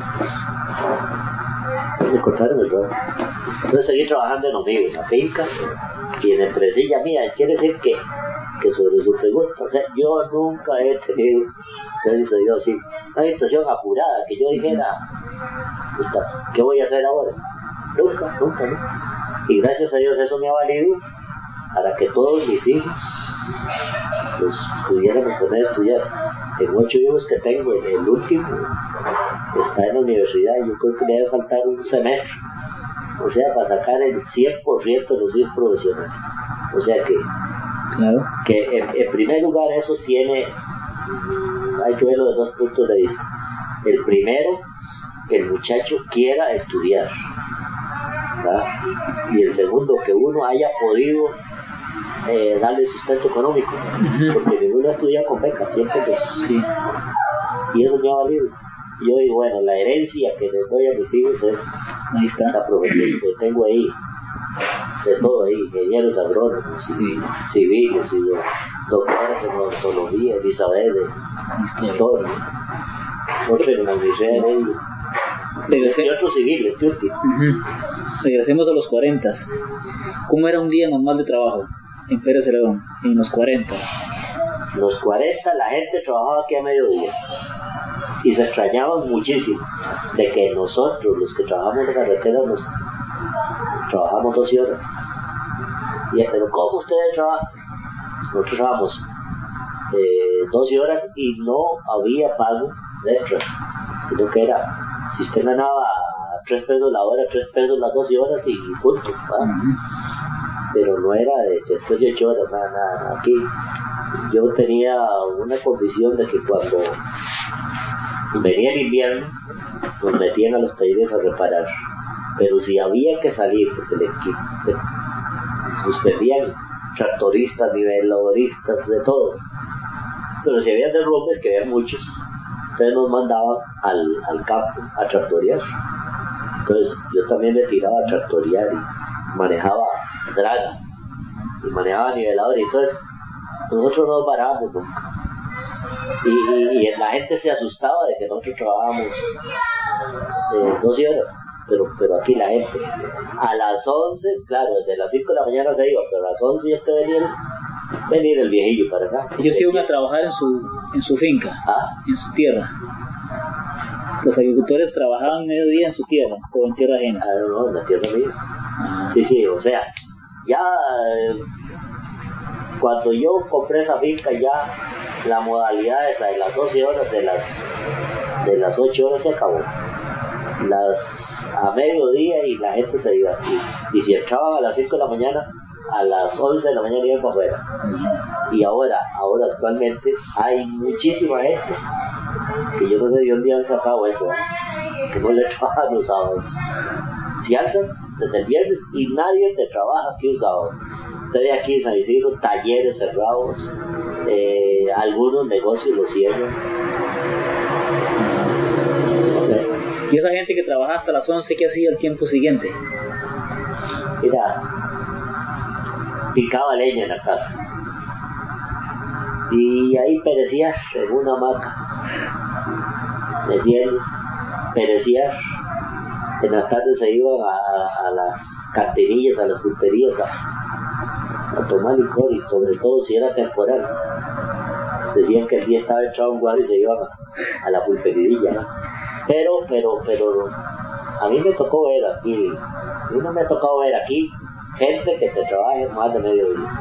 Me cortaron el robo. Entonces seguí trabajando en Omega, en la finca, y en empresilla mía. Quiere decir que sobre su pregunta, o sea, yo nunca he tenido, gracias a Dios, así, una situación apurada, que yo dijera, ¿qué voy a hacer ahora? Nunca. Y gracias a Dios eso me ha valido para que todos mis hijos los pudiéramos poner a estudiar. En 8 hijos que tengo, el último está en la universidad y yo creo que le debe faltar un semestre, o sea, para sacar el 100% de los hijos profesionales. O sea que, claro, que en primer lugar eso tiene, hay que verlo de 2 puntos de vista. El primero, que el muchacho quiera estudiar, ¿verdad? Y el segundo, que uno haya podido darle sustento económico, porque ninguno estudia con becas, siempre pues, sí. Y eso me ha valido. Yo digo, bueno, la herencia que les doy a mis hijos es, ahí está, la profesión que tengo ahí, de todo ahí, ingenieros agrónomos, sí, civiles, y doctores en odontología, Elizabeth, historia, otros en la universidad de ellos, y otros civiles, tío. Regresemos a los 40. ¿Cómo era un día normal de trabajo en Pérez Celedón, en los 40? Los 40 la gente trabajaba aquí a mediodía y se extrañaban muchísimo de que nosotros, los que trabajamos en la carretera, nos trabajamos 12 horas. Y, pero ¿cómo ustedes trabajan? Nosotros trabajamos 12 horas y no había pago de extras, sino que era, si usted ganaba 3 pesos la hora, 3 pesos las 12 horas y punto, ¿verdad? Pero no era después de 8 horas, nada. Aquí yo tenía una condición de que cuando venía el invierno nos metían a los talleres a reparar, pero si había que salir porque le suspendían tractoristas, niveladoristas, de todo, pero si había derrumbes, que había muchos, entonces nos mandaban al campo a tractorear. Entonces yo también le tiraba a tractorear y manejaba draga y manejaba nivelador, y entonces nosotros no nos parábamos nunca, y la gente se asustaba de que nosotros trabajábamos 12 horas, pero aquí la gente a las 11, claro, desde las 5 de la mañana se iba, pero a las 11 ya venir el viejillo para acá. Ellos iban a trabajar en su finca, en su tierra. Los agricultores trabajaban mediodía en su tierra o en tierra ajena. No, en la tierra mía. Sí, o sea, ya cuando yo compré esa finca, ya la modalidad esa de las 12 horas, de las 8 horas se acabó. A mediodía y la gente se iba. Y si entraban a las 5 de la mañana, a las 11 de la mañana iban para afuera. Y ahora actualmente hay muchísima gente que yo no sé de dónde han sacado eso, que no le trabajan los sábados. Si alzan desde el viernes y nadie te trabaja aquí un sábado. Entonces aquí en San Isidro, talleres cerrados, algunos negocios los cierran. ¿Y esa gente que trabaja hasta las 11, qué hacía el tiempo siguiente? Mira, picaba leña en la casa y ahí perecía en una hamaca, perecía. En la tarde se iban a las cantinillas, a las pulperías a tomar licor, y sobre todo si era temporal. Decían que el día estaba echado un guaro y se iban a la pulperidilla, ¿no? Pero a mí me tocó ver aquí, gente que te trabaje más de mediodía.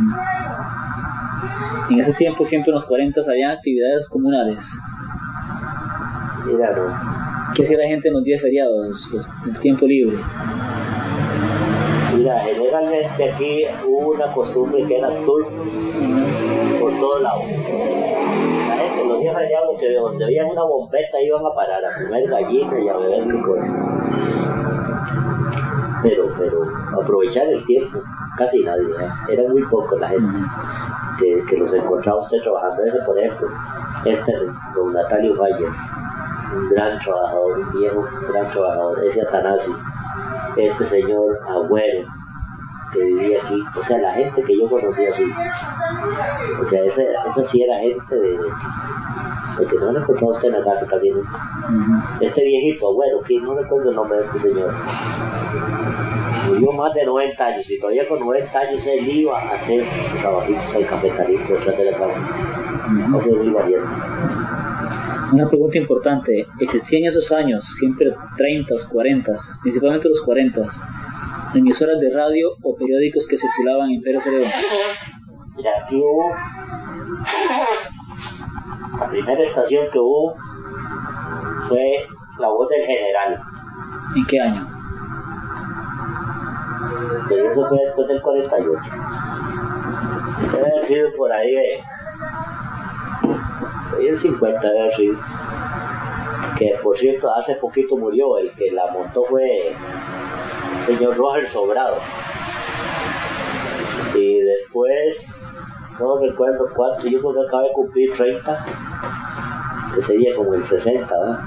En ese tiempo, siempre en los 40, había actividades comunales. Mira, no. ¿Qué hacía la gente en los días feriados, el tiempo libre? Mira, generalmente aquí hubo una costumbre que era tour por todos lados. La gente en los días feriados, que de donde había una bombeta iban a parar a comer gallinas y a beber licor. Pero aprovechar el tiempo, casi nadie, era muy poco la gente que los encontraba usted trabajando. Ese, por ejemplo, don Natalio Valles, un gran trabajador, un viejo gran trabajador, ese Atanasio, este señor Agüero, que vivía aquí, o sea, la gente que yo conocía así, o sea, esa sí era gente de que no le encontraba usted en la casa casi nunca. Este viejito Agüero, que no recuerdo el nombre de este señor, murió más de 90 años y todavía con 90 años él iba a hacer trabajitos al cafetalito detrás de la casa. No fue muy valiente. Una pregunta importante, ¿existían esos años, siempre 30, 40, principalmente los 40, emisoras de radio o periódicos que circulaban en Pérez Celedón? Mira, aquí hubo, la primera estación que hubo fue La Voz del General. ¿En qué año? Pero eso fue después del 48. Debe haber sido por ahí el 50 debe haber sido. Que por cierto hace poquito murió, el que la montó fue el señor Roger Sobrado. Y después, no recuerdo cuánto, yo creo que acaba de cumplir 30, que sería como el 60, ¿verdad?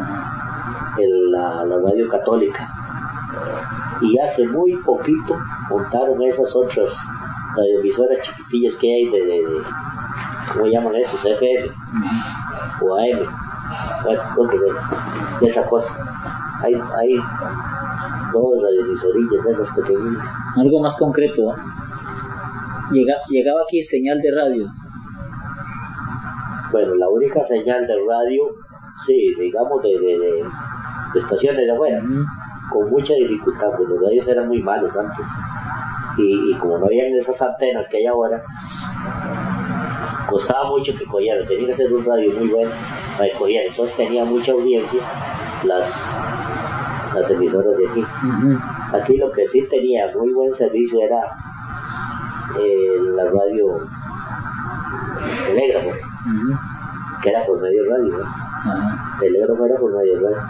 La radio católica. Y hace muy poquito montaron esas otras radioemisoras chiquitillas que hay de ¿cómo llaman esos? FM o AM, bueno, de esa cosa. Hay dos radioemisorillas de esas pequeñitas. Algo más concreto, llegaba aquí señal de radio. Bueno, la única señal de radio, sí, digamos de estaciones de afuera, con mucha dificultad, porque los radios eran muy malos antes. Y como no habían esas antenas que hay ahora, costaba mucho que cogieran, tenía que ser un radio muy bueno para que cogieran. Entonces tenía mucha audiencia las emisoras de aquí. Aquí lo que sí tenía muy buen servicio era la radio telégrafo, que era por medio radio, ¿no? Telégrafo era por medio radio.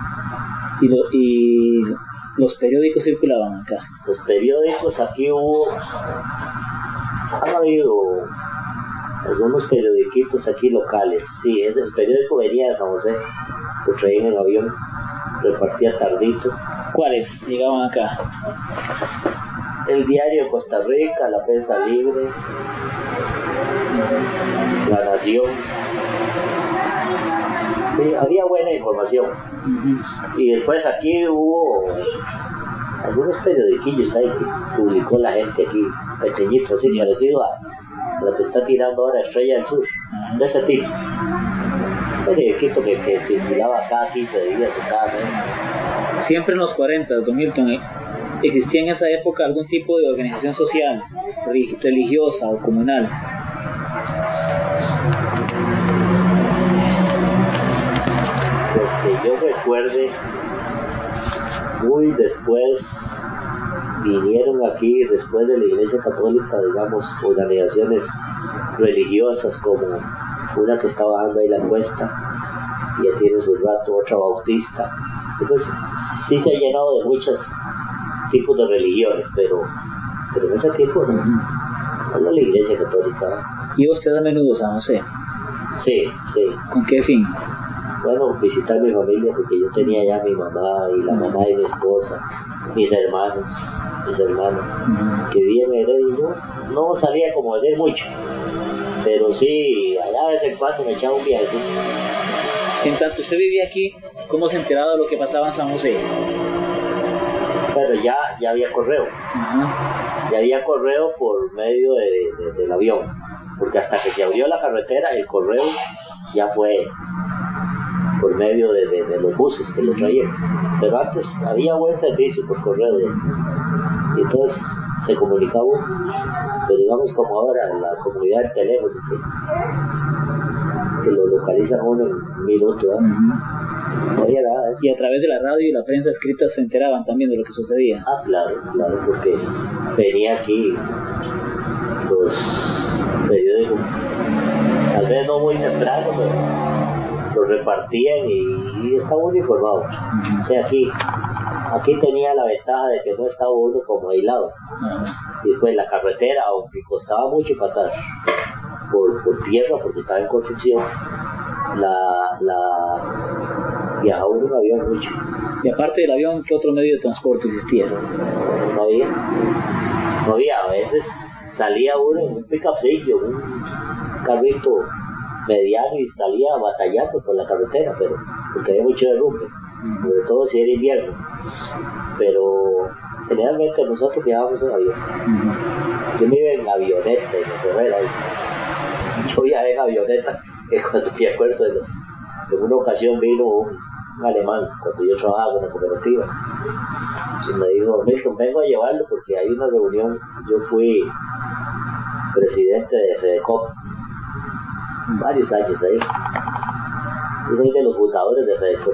Y los periódicos circulaban acá. Los periódicos aquí han habido algunos periodiquitos aquí locales. Sí, el periódico venía de San José, lo traían en avión, repartía tardito. ¿Cuáles llegaban acá? El Diario de Costa Rica, La Prensa Libre, La Nación. Sí, había buena información. Y después aquí hubo algunos periodiquillos ahí que publicó la gente aquí, pequeñitos, así parecido a lo que está tirando ahora Estrella del Sur, de ese tipo. Un periodiquito que circulaba cada 15 días o cada mes. Siempre en los 40, don Milton, ¿existía en esa época algún tipo de organización social, religiosa o comunal? Pues que yo recuerde, muy después vinieron aquí, después de la Iglesia Católica, digamos, organizaciones religiosas como una que está bajando ahí la cuesta, ya tiene su rato, otra bautista. Entonces sí se ha llenado de muchos tipos de religiones, pero en ese tiempo no la Iglesia Católica. ¿Iba usted a menudo a San José? Sí. ¿Con qué fin? Bueno, visitar mi familia, porque yo tenía ya mi mamá y la mamá de mi esposa, mis hermanos, que vivían en Heredia. Yo no salía como decir mucho, pero sí, allá de vez en cuando me echaba un viajecito. En tanto usted vivía aquí, ¿cómo se enteraba de lo que pasaba en San José? Pero ya había correo. Ya había correo por medio del avión, porque hasta que se abrió la carretera, el correo ya fue por medio de los buses que lo traían. Pero antes había buen servicio por correo, y entonces se comunicaba, pero digamos como ahora la comunidad del teléfono, que lo localizan uno en un minuto, ¿verdad? No había nada de eso. Y a través de la radio y la prensa escrita se enteraban también de lo que sucedía. Ah, claro, porque venía aquí los periódicos, tal vez no muy temprano, pero los repartían y estaba uniformado. O sea, aquí tenía la ventaja de que no estaba uno como aislado. Y después la carretera, aunque costaba mucho pasar por tierra porque estaba en construcción, viajaba uno en avión mucho. Y aparte del avión, ¿qué otro medio de transporte existía? No había. A veces salía uno en un pick-upcillo, un carrito mediano, y salía batallando por la carretera, pero porque había mucho derrumbe, sobre todo si era invierno. Pero generalmente nosotros viajábamos en avión. Yo me iba en avioneta en la carrera. Yo viajé en avioneta, cuando me acuerdo en una ocasión vino un alemán, cuando yo trabajaba en la cooperativa, y me dijo: Milton, vengo a llevarlo porque hay una reunión. Yo fui presidente de FEDECOP varios años ahí. Yo soy de los fundadores de FEDECOP.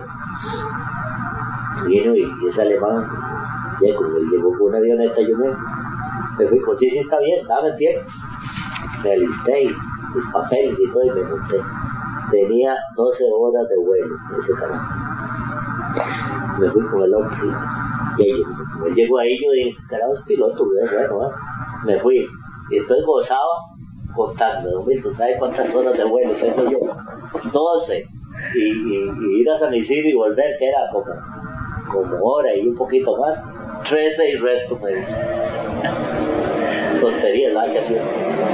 Vino y ese alemán llegó con una avioneta. Yo me fui, pues sí, está bien, dame tiempo. Me alisté, mis papeles y todo, y me monté. Tenía 12 horas de vuelo ese carajo. Me fui con el hombre y yo llego ahí, yo dije: carajo, es piloto, bueno, me fui. Y entonces gozaba contando: ¿no? ¿Sabes cuántas horas de vuelo tengo yo? 12. Y ir a San Isidro y volver, que era como hora y un poquito más, 13 y resto, me dice. Tonterías, ¿verdad? Que hacía.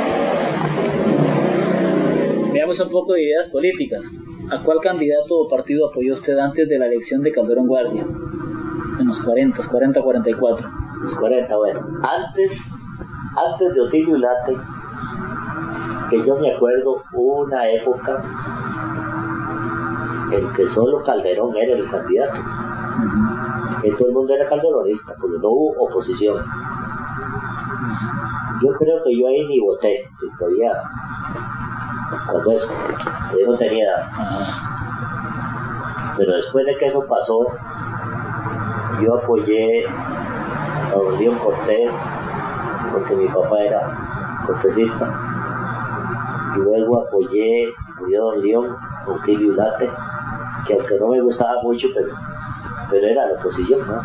Veamos un poco de ideas políticas. ¿A cuál candidato o partido apoyó usted antes de la elección de Calderón Guardia? En los 40-44. Los 40, bueno. Antes de Otilio Ulate, que yo me acuerdo, hubo una época en que solo Calderón era el candidato. Que todo el mundo era calderonista, porque no hubo oposición. Yo creo que yo ahí ni voté, todavía, cuando eso, yo no tenía edad. Pero después de que eso pasó, yo apoyé a don León Cortés, porque mi papá era cortesista. Y luego apoyé, murió don León, Otilio Ulate, que aunque no me gustaba mucho, pero era la oposición, ¿no?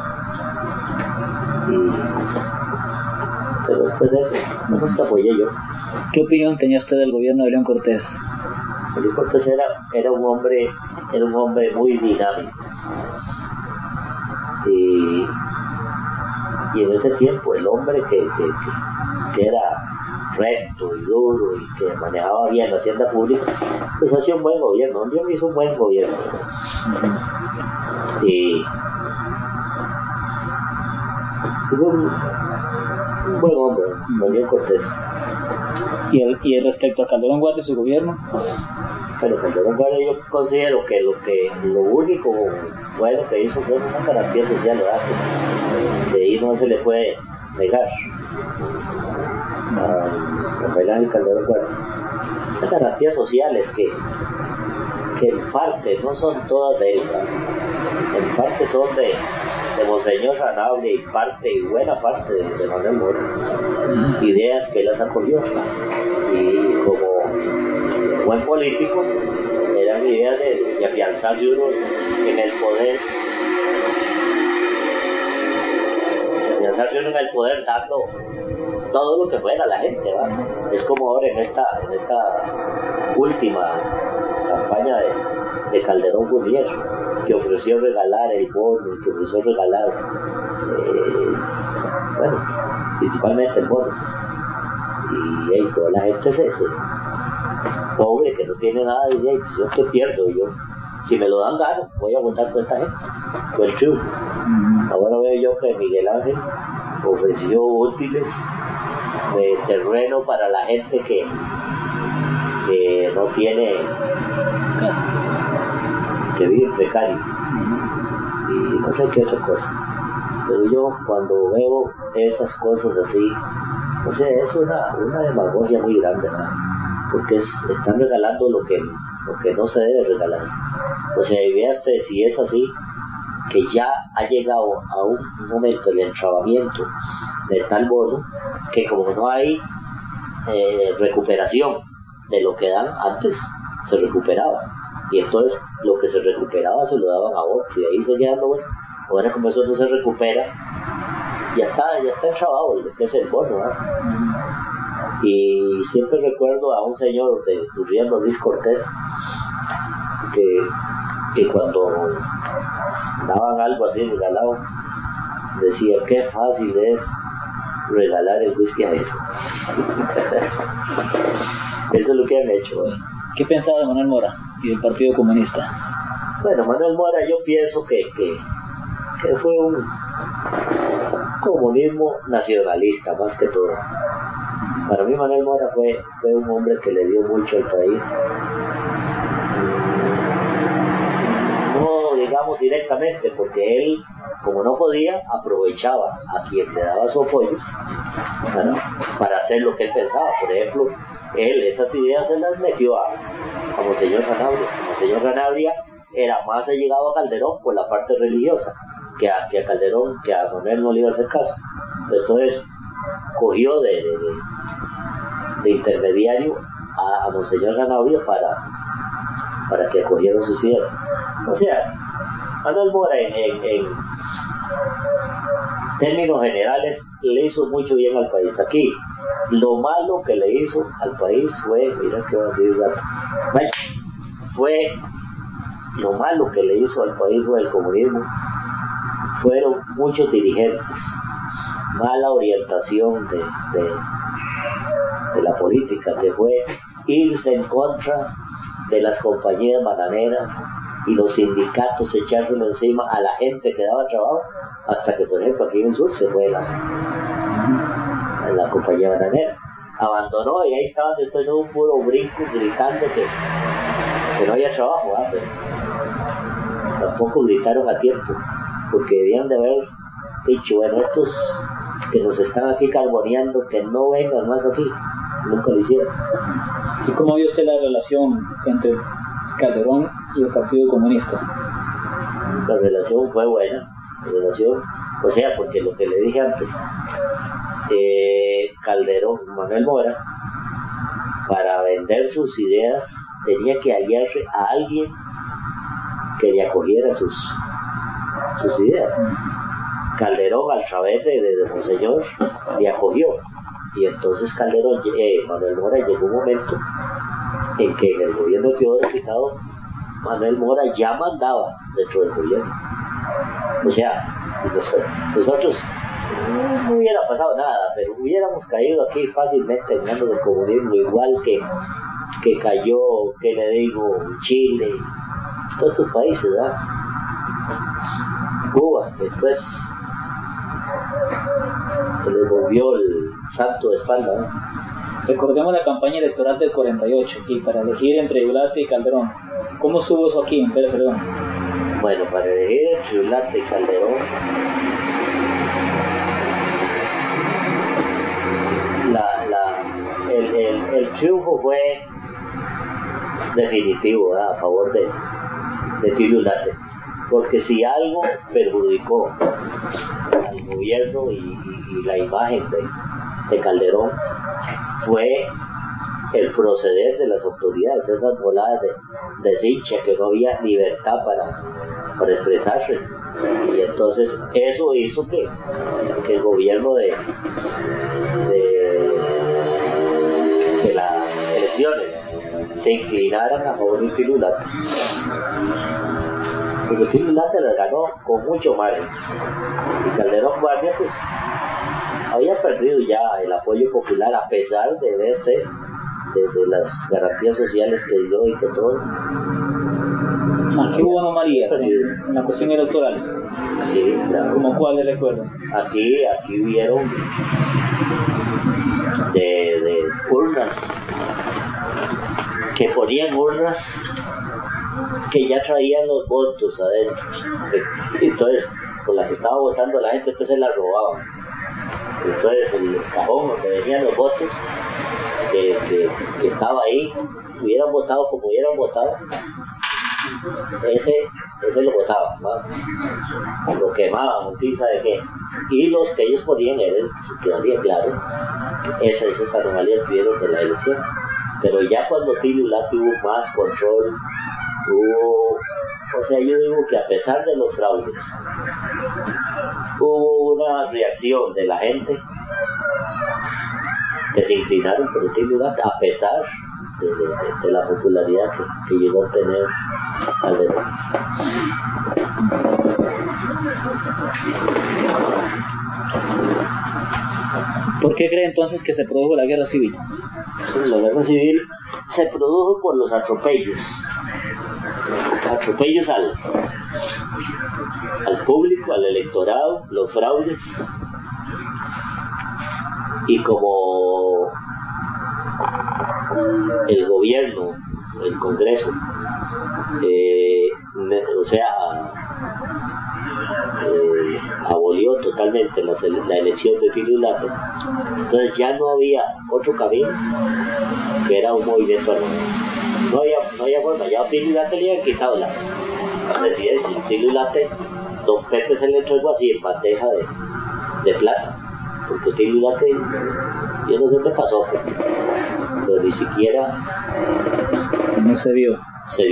Pero después de eso, no es que apoyé yo. ¿Qué opinión tenía usted del gobierno de León Cortés? León Cortés era un hombre muy dinámico. Y en ese tiempo el hombre que era recto y duro y que manejaba bien la hacienda pública, pues hacía un buen gobierno. León hizo un buen gobierno. Y un buen hombre, León Cortés. ¿Y respecto a Calderón Guardia y su gobierno? Pero Calderón Guardia, yo considero que lo único bueno que hizo fue una garantía social, ¿verdad? Que ahí no se le puede negar a Rafael Calderón Guardia. Las garantías sociales que en parte no son todas de él, ¿verdad? En parte son de Monseñor Sanabria y buena parte de Manuel Mora. Ideas que él las acogió. Y como buen político, eran ideas de afianzarse uno en el poder. Afianzarse uno en el poder dando todo lo que fuera a la gente, ¿va? Es como ahora en esta última campaña de Calderón Fournier, que ofreció regalar el bono, que ofreció regalar, principalmente el bono. Y toda la gente pobre, que no tiene nada, dice: pues yo que pierdo, si me lo dan gano, voy a votar por esta gente, por el triunfo. Ahora veo yo que Miguel Ángel ofreció útiles de terreno para la gente que no tiene casa, que vive precario, y no sé qué otra cosa. Pero yo cuando veo esas cosas así, no sé, es una demagogia muy grande, ¿no? Porque están regalando lo que porque no se debe regalar. O sea, vea usted si es así, que ya ha llegado a un momento el entrabamiento de tal bono que como no hay recuperación de lo que dan antes, se recuperaba, y entonces lo que se recuperaba se lo daban a otro y ahí seguía dando vueltas. Ahora como eso no se recupera, ya está entrabado lo que es el bono, ¿verdad? Y siempre recuerdo a un señor de Turrialba, Luis Cortés, que cuando daban algo así regalado, decía: qué fácil es regalar el whisky ajeno. Eso es lo que han hecho. ¿Qué pensaba de Manuel Mora y del Partido Comunista? Bueno, Manuel Mora, yo pienso que fue un comunismo nacionalista más que todo. Para mí Manuel Mora fue un hombre que le dio mucho al país. No digamos directamente, porque él, como no podía, aprovechaba a quien le daba su apoyo para hacer lo que él pensaba. Por ejemplo, él esas ideas se las metió a Monseñor Sanabria. Monseñor Sanabria era más allegado a Calderón por la parte religiosa que a Calderón, que a Manuel no le iba a hacer caso. Entonces cogió de intermediario a Monseñor Sanabria para que acogieran sus ideas. O sea, Manuel Mora en términos generales le hizo mucho bien al país. Aquí lo malo que le hizo al país fue, mira que va a decir gato, lo malo que le hizo al país fue el comunismo. Fueron muchos dirigentes, mala orientación de la política, que fue irse en contra de las compañías bananeras y los sindicatos, echárselo encima a la gente que daba trabajo, hasta que por ejemplo aquí en el sur se fue la compañía bananera, abandonó, y ahí estaban después de un puro brinco gritando que no había trabajo, pero tampoco gritaron a tiempo, porque debían de haber dicho: bueno, estos que nos están aquí carboneando, que no vengan más aquí. Nunca lo hicieron. ¿Y cómo vio usted la relación entre Calderón y el Partido Comunista? La relación fue buena, o sea, porque lo que le dije antes, Calderón, Manuel Mora, para vender sus ideas tenía que aliarse a alguien que le acogiera sus ideas. Calderón, a través de Monseñor, le acogió, y entonces Manuel Mora, llegó un momento en que en el gobierno de Teodoro Picado, Manuel Mora ya mandaba dentro del gobierno. O sea, nosotros no hubiera pasado nada, pero hubiéramos caído aquí fácilmente en manos del comunismo, igual que cayó, que le digo, Chile, todos estos países, ¿verdad? Cuba, después se le volvió el santo de espalda, ¿no? Recordemos la campaña electoral del 48 aquí, para elegir entre Ulate y Calderón. ¿Cómo estuvo eso aquí en Pérez Celedón? Bueno, para elegir entre Ulate y Calderón, el triunfo fue definitivo, ¿verdad?, a favor de Tulio Ulate, porque si algo perjudicó al gobierno y la imagen de Calderón fue el proceder de las autoridades, esas voladas de cincha, que no había libertad para expresarse, y entonces eso hizo que el gobierno de las elecciones se inclinaran a favor de Tulio Ulate, porque Tulio Ulate las ganó con mucho margen, y Calderón Guardia pues había perdido ya el apoyo popular, a pesar de las garantías sociales que dio y que todo. Aquí hubo anomalías en la cuestión electoral. Sí, claro. ¿Como cuáles recuerdo? Aquí hubieron de urnas, que ponían urnas que ya traían los votos adentro. Entonces, con la que estaba votando la gente, después se la robaban. Entonces, el cajón donde venían los votos, que estaba ahí, hubieran votado como hubieran votado, ese lo votaban, ¿no? Lo quemaban, ¿quién sabe qué? Y los que ellos ponían era, quedaría claro, esas anomalías tuvieron de la elección. Pero ya cuando Tilly Ulate hubo más control, o sea, yo digo que a pesar de los fraudes, hubo una reacción de la gente que se inclinaron por Tilly Ulate, a pesar de la popularidad que llegó a obtener Calderón. ¿Por qué cree entonces que se produjo la guerra civil? La guerra civil se produjo por los atropellos al público, al electorado, los fraudes, y como el gobierno, el Congreso, abolió totalmente la elección de Tilly Ulate, entonces ya no había otro camino que era un movimiento armado. No había forma, ya a Tilly Ulate le habían quitado la presidencia. Tilly Ulate, don Pepe se le entregó así en bandeja de plata, porque Tilly Ulate, yo no sé qué pasó, pero ni siquiera no se vio. Sí.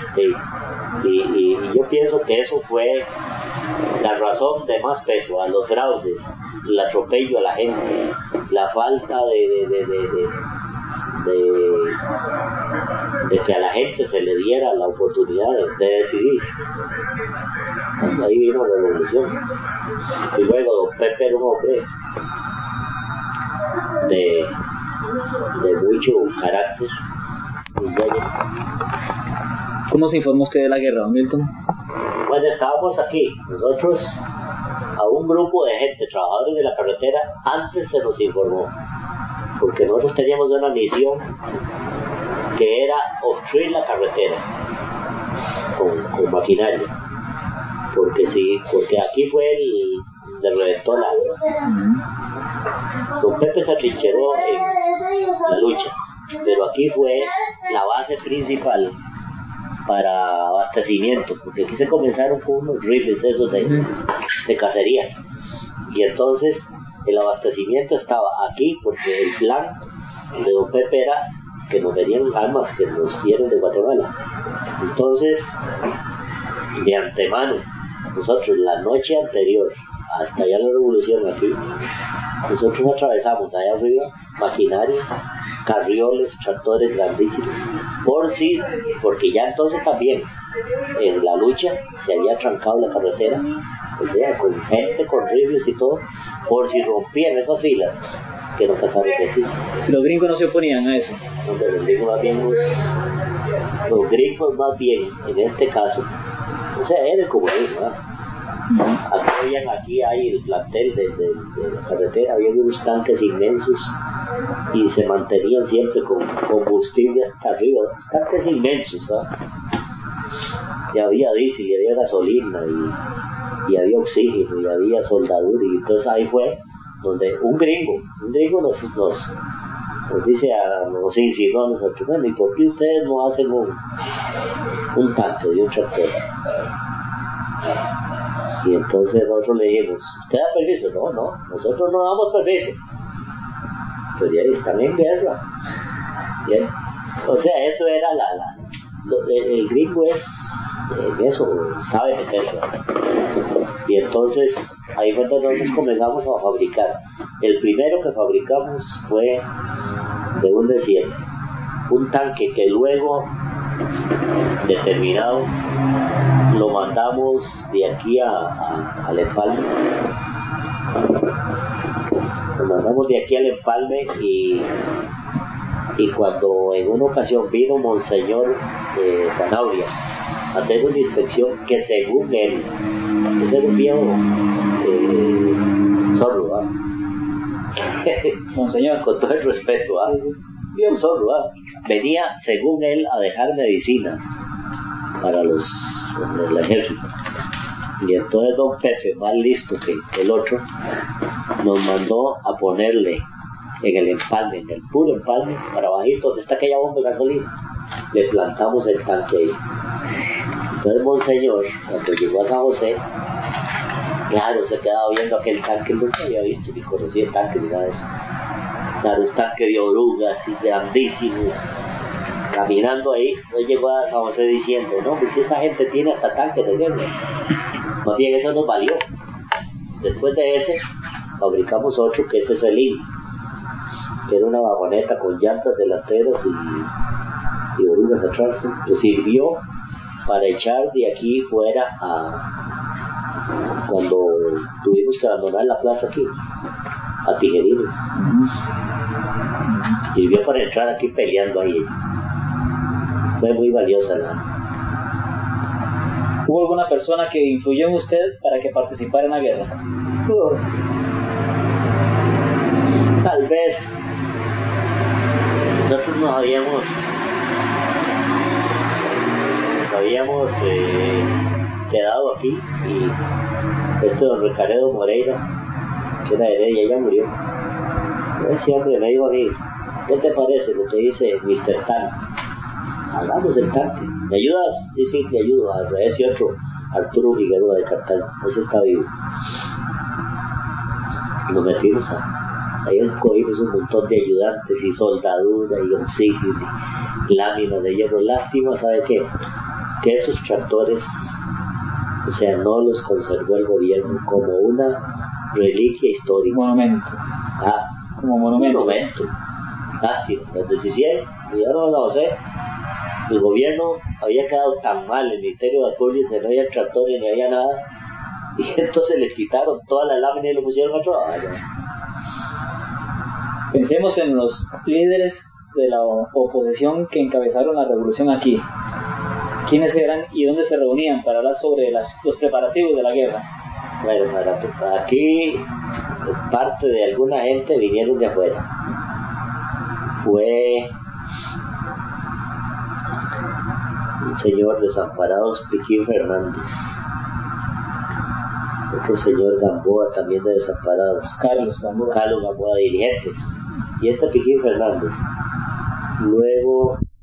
Y yo pienso que eso fue la razón de más peso a los fraudes, el atropello a la gente, la falta de que a la gente se le diera la oportunidad de decidir. Ahí vino la revolución. Y luego don Pepe era un hombre de mucho carácter. ¿Cómo se informó usted de la guerra, don Milton? Bueno, estábamos aquí, nosotros, a un grupo de gente, trabajadores de la carretera, antes se nos informó, porque nosotros teníamos una misión que era obstruir la carretera con maquinaria, porque aquí fue donde reventó la... Don Pepe se atrincheró en la lucha, pero aquí fue la base principal para abastecimiento, porque aquí se comenzaron con unos rifles esos de cacería, y entonces el abastecimiento estaba aquí, porque el plan de don Pepe era que nos venían armas que nos dieron de Guatemala. Entonces, de antemano, nosotros la noche anterior a estallar la revolución aquí, nosotros atravesamos allá arriba maquinaria, carrioles, tractores grandísimos, porque ya entonces también en la lucha se había trancado la carretera, o sea, con gente, con rifles y todo, por si rompían esas filas que no pasaron de aquí. ¿Los gringos no se oponían a eso? Los gringos más bien, en este caso, o sea, era el comunismo, ¿no? Aquí hay el plantel de la carretera, había unos tanques inmensos y se mantenían siempre con combustible hasta arriba, tanques inmensos, ¿no? Y había diésel, y había gasolina, y había oxígeno, y había soldadura, y entonces ahí fue donde un gringo nos dice, nos insinuó a nosotros, bueno, ¿y por qué ustedes no hacen un tanque de un tractor? Y entonces nosotros le dijimos, ¿usted da permiso? No, nosotros no damos permiso. Pues ya están en guerra. ¿Bien? O sea, eso era el gringo en eso, sabe meterlo. Y entonces, ahí fue donde nosotros comenzamos a fabricar. El primero que fabricamos fue de un desierto, un tanque que luego, determinado, lo mandamos de aquí al empalme. Lo mandamos de aquí al empalme y cuando en una ocasión vino Monseñor Zanabria a hacer una inspección que según él, ese era un viejo zorro, ¿ah? Monseñor, con todo el respeto, viejo zorro, venía según él a dejar medicinas para el ejército. Y entonces don Pepe, más listo que el otro, nos mandó a ponerle en el empalme, en el puro empalme, para bajito, donde está aquella bomba de gasolina, le plantamos el tanque ahí. Entonces Monseñor, cuando llegó a San José, claro, se quedaba viendo aquel tanque, nunca había visto ni conocía el tanque ni nada de eso. Claro, un tanque de orugas y grandísimo, caminando ahí. No llegó a San José diciendo, no, pues si esa gente tiene hasta tanques de guerra. Más bien eso nos valió. Después de ese, fabricamos otro que es ese Selim, que era una vagoneta con llantas delanteras y orugas atrás, que sirvió para echar de aquí fuera cuando tuvimos que abandonar la plaza aquí, a Tijerino. Sirvió para entrar aquí peleando ahí. Fue muy valiosa ¿Hubo alguna persona que influyó en usted para que participara en la guerra? Tal vez nosotros nos habíamos quedado aquí y don Ricardo Moreira, que era de Heredia, ya murió. Ese hombre me dijo a mí, ¿qué te parece lo que dice Mr. Tan? Hagamos el tanque. ¿Me ayudas? Sí, te ayudo. A ese otro, Arturo Figueroa de Cartago, ese está vivo. Y nos metimos ahí cogimos un montón de ayudantes y soldadura y oxígeno y láminas de hierro. Lástima, ¿sabe qué? Que esos tractores, o sea, no los conservó el gobierno como una reliquia histórica. Monumento. Como monumento. Lástima, las decisiones, y ahora no lo sé. El gobierno había quedado tan mal, el Ministerio de Apoyo, que no había tractores ni había nada, y entonces les quitaron toda la lámina y lo pusieron a trabajar. Pensemos en los líderes de la oposición que encabezaron la revolución aquí. ¿Quiénes eran y dónde se reunían para hablar sobre los preparativos de la guerra? Bueno, aquí parte de alguna gente vinieron de afuera. Fue un señor Desamparados, Piquín Fernández. Otro señor Gamboa, también de Desamparados. Carlos Gamboa, dirigentes. Y este Piquín Fernández. Luego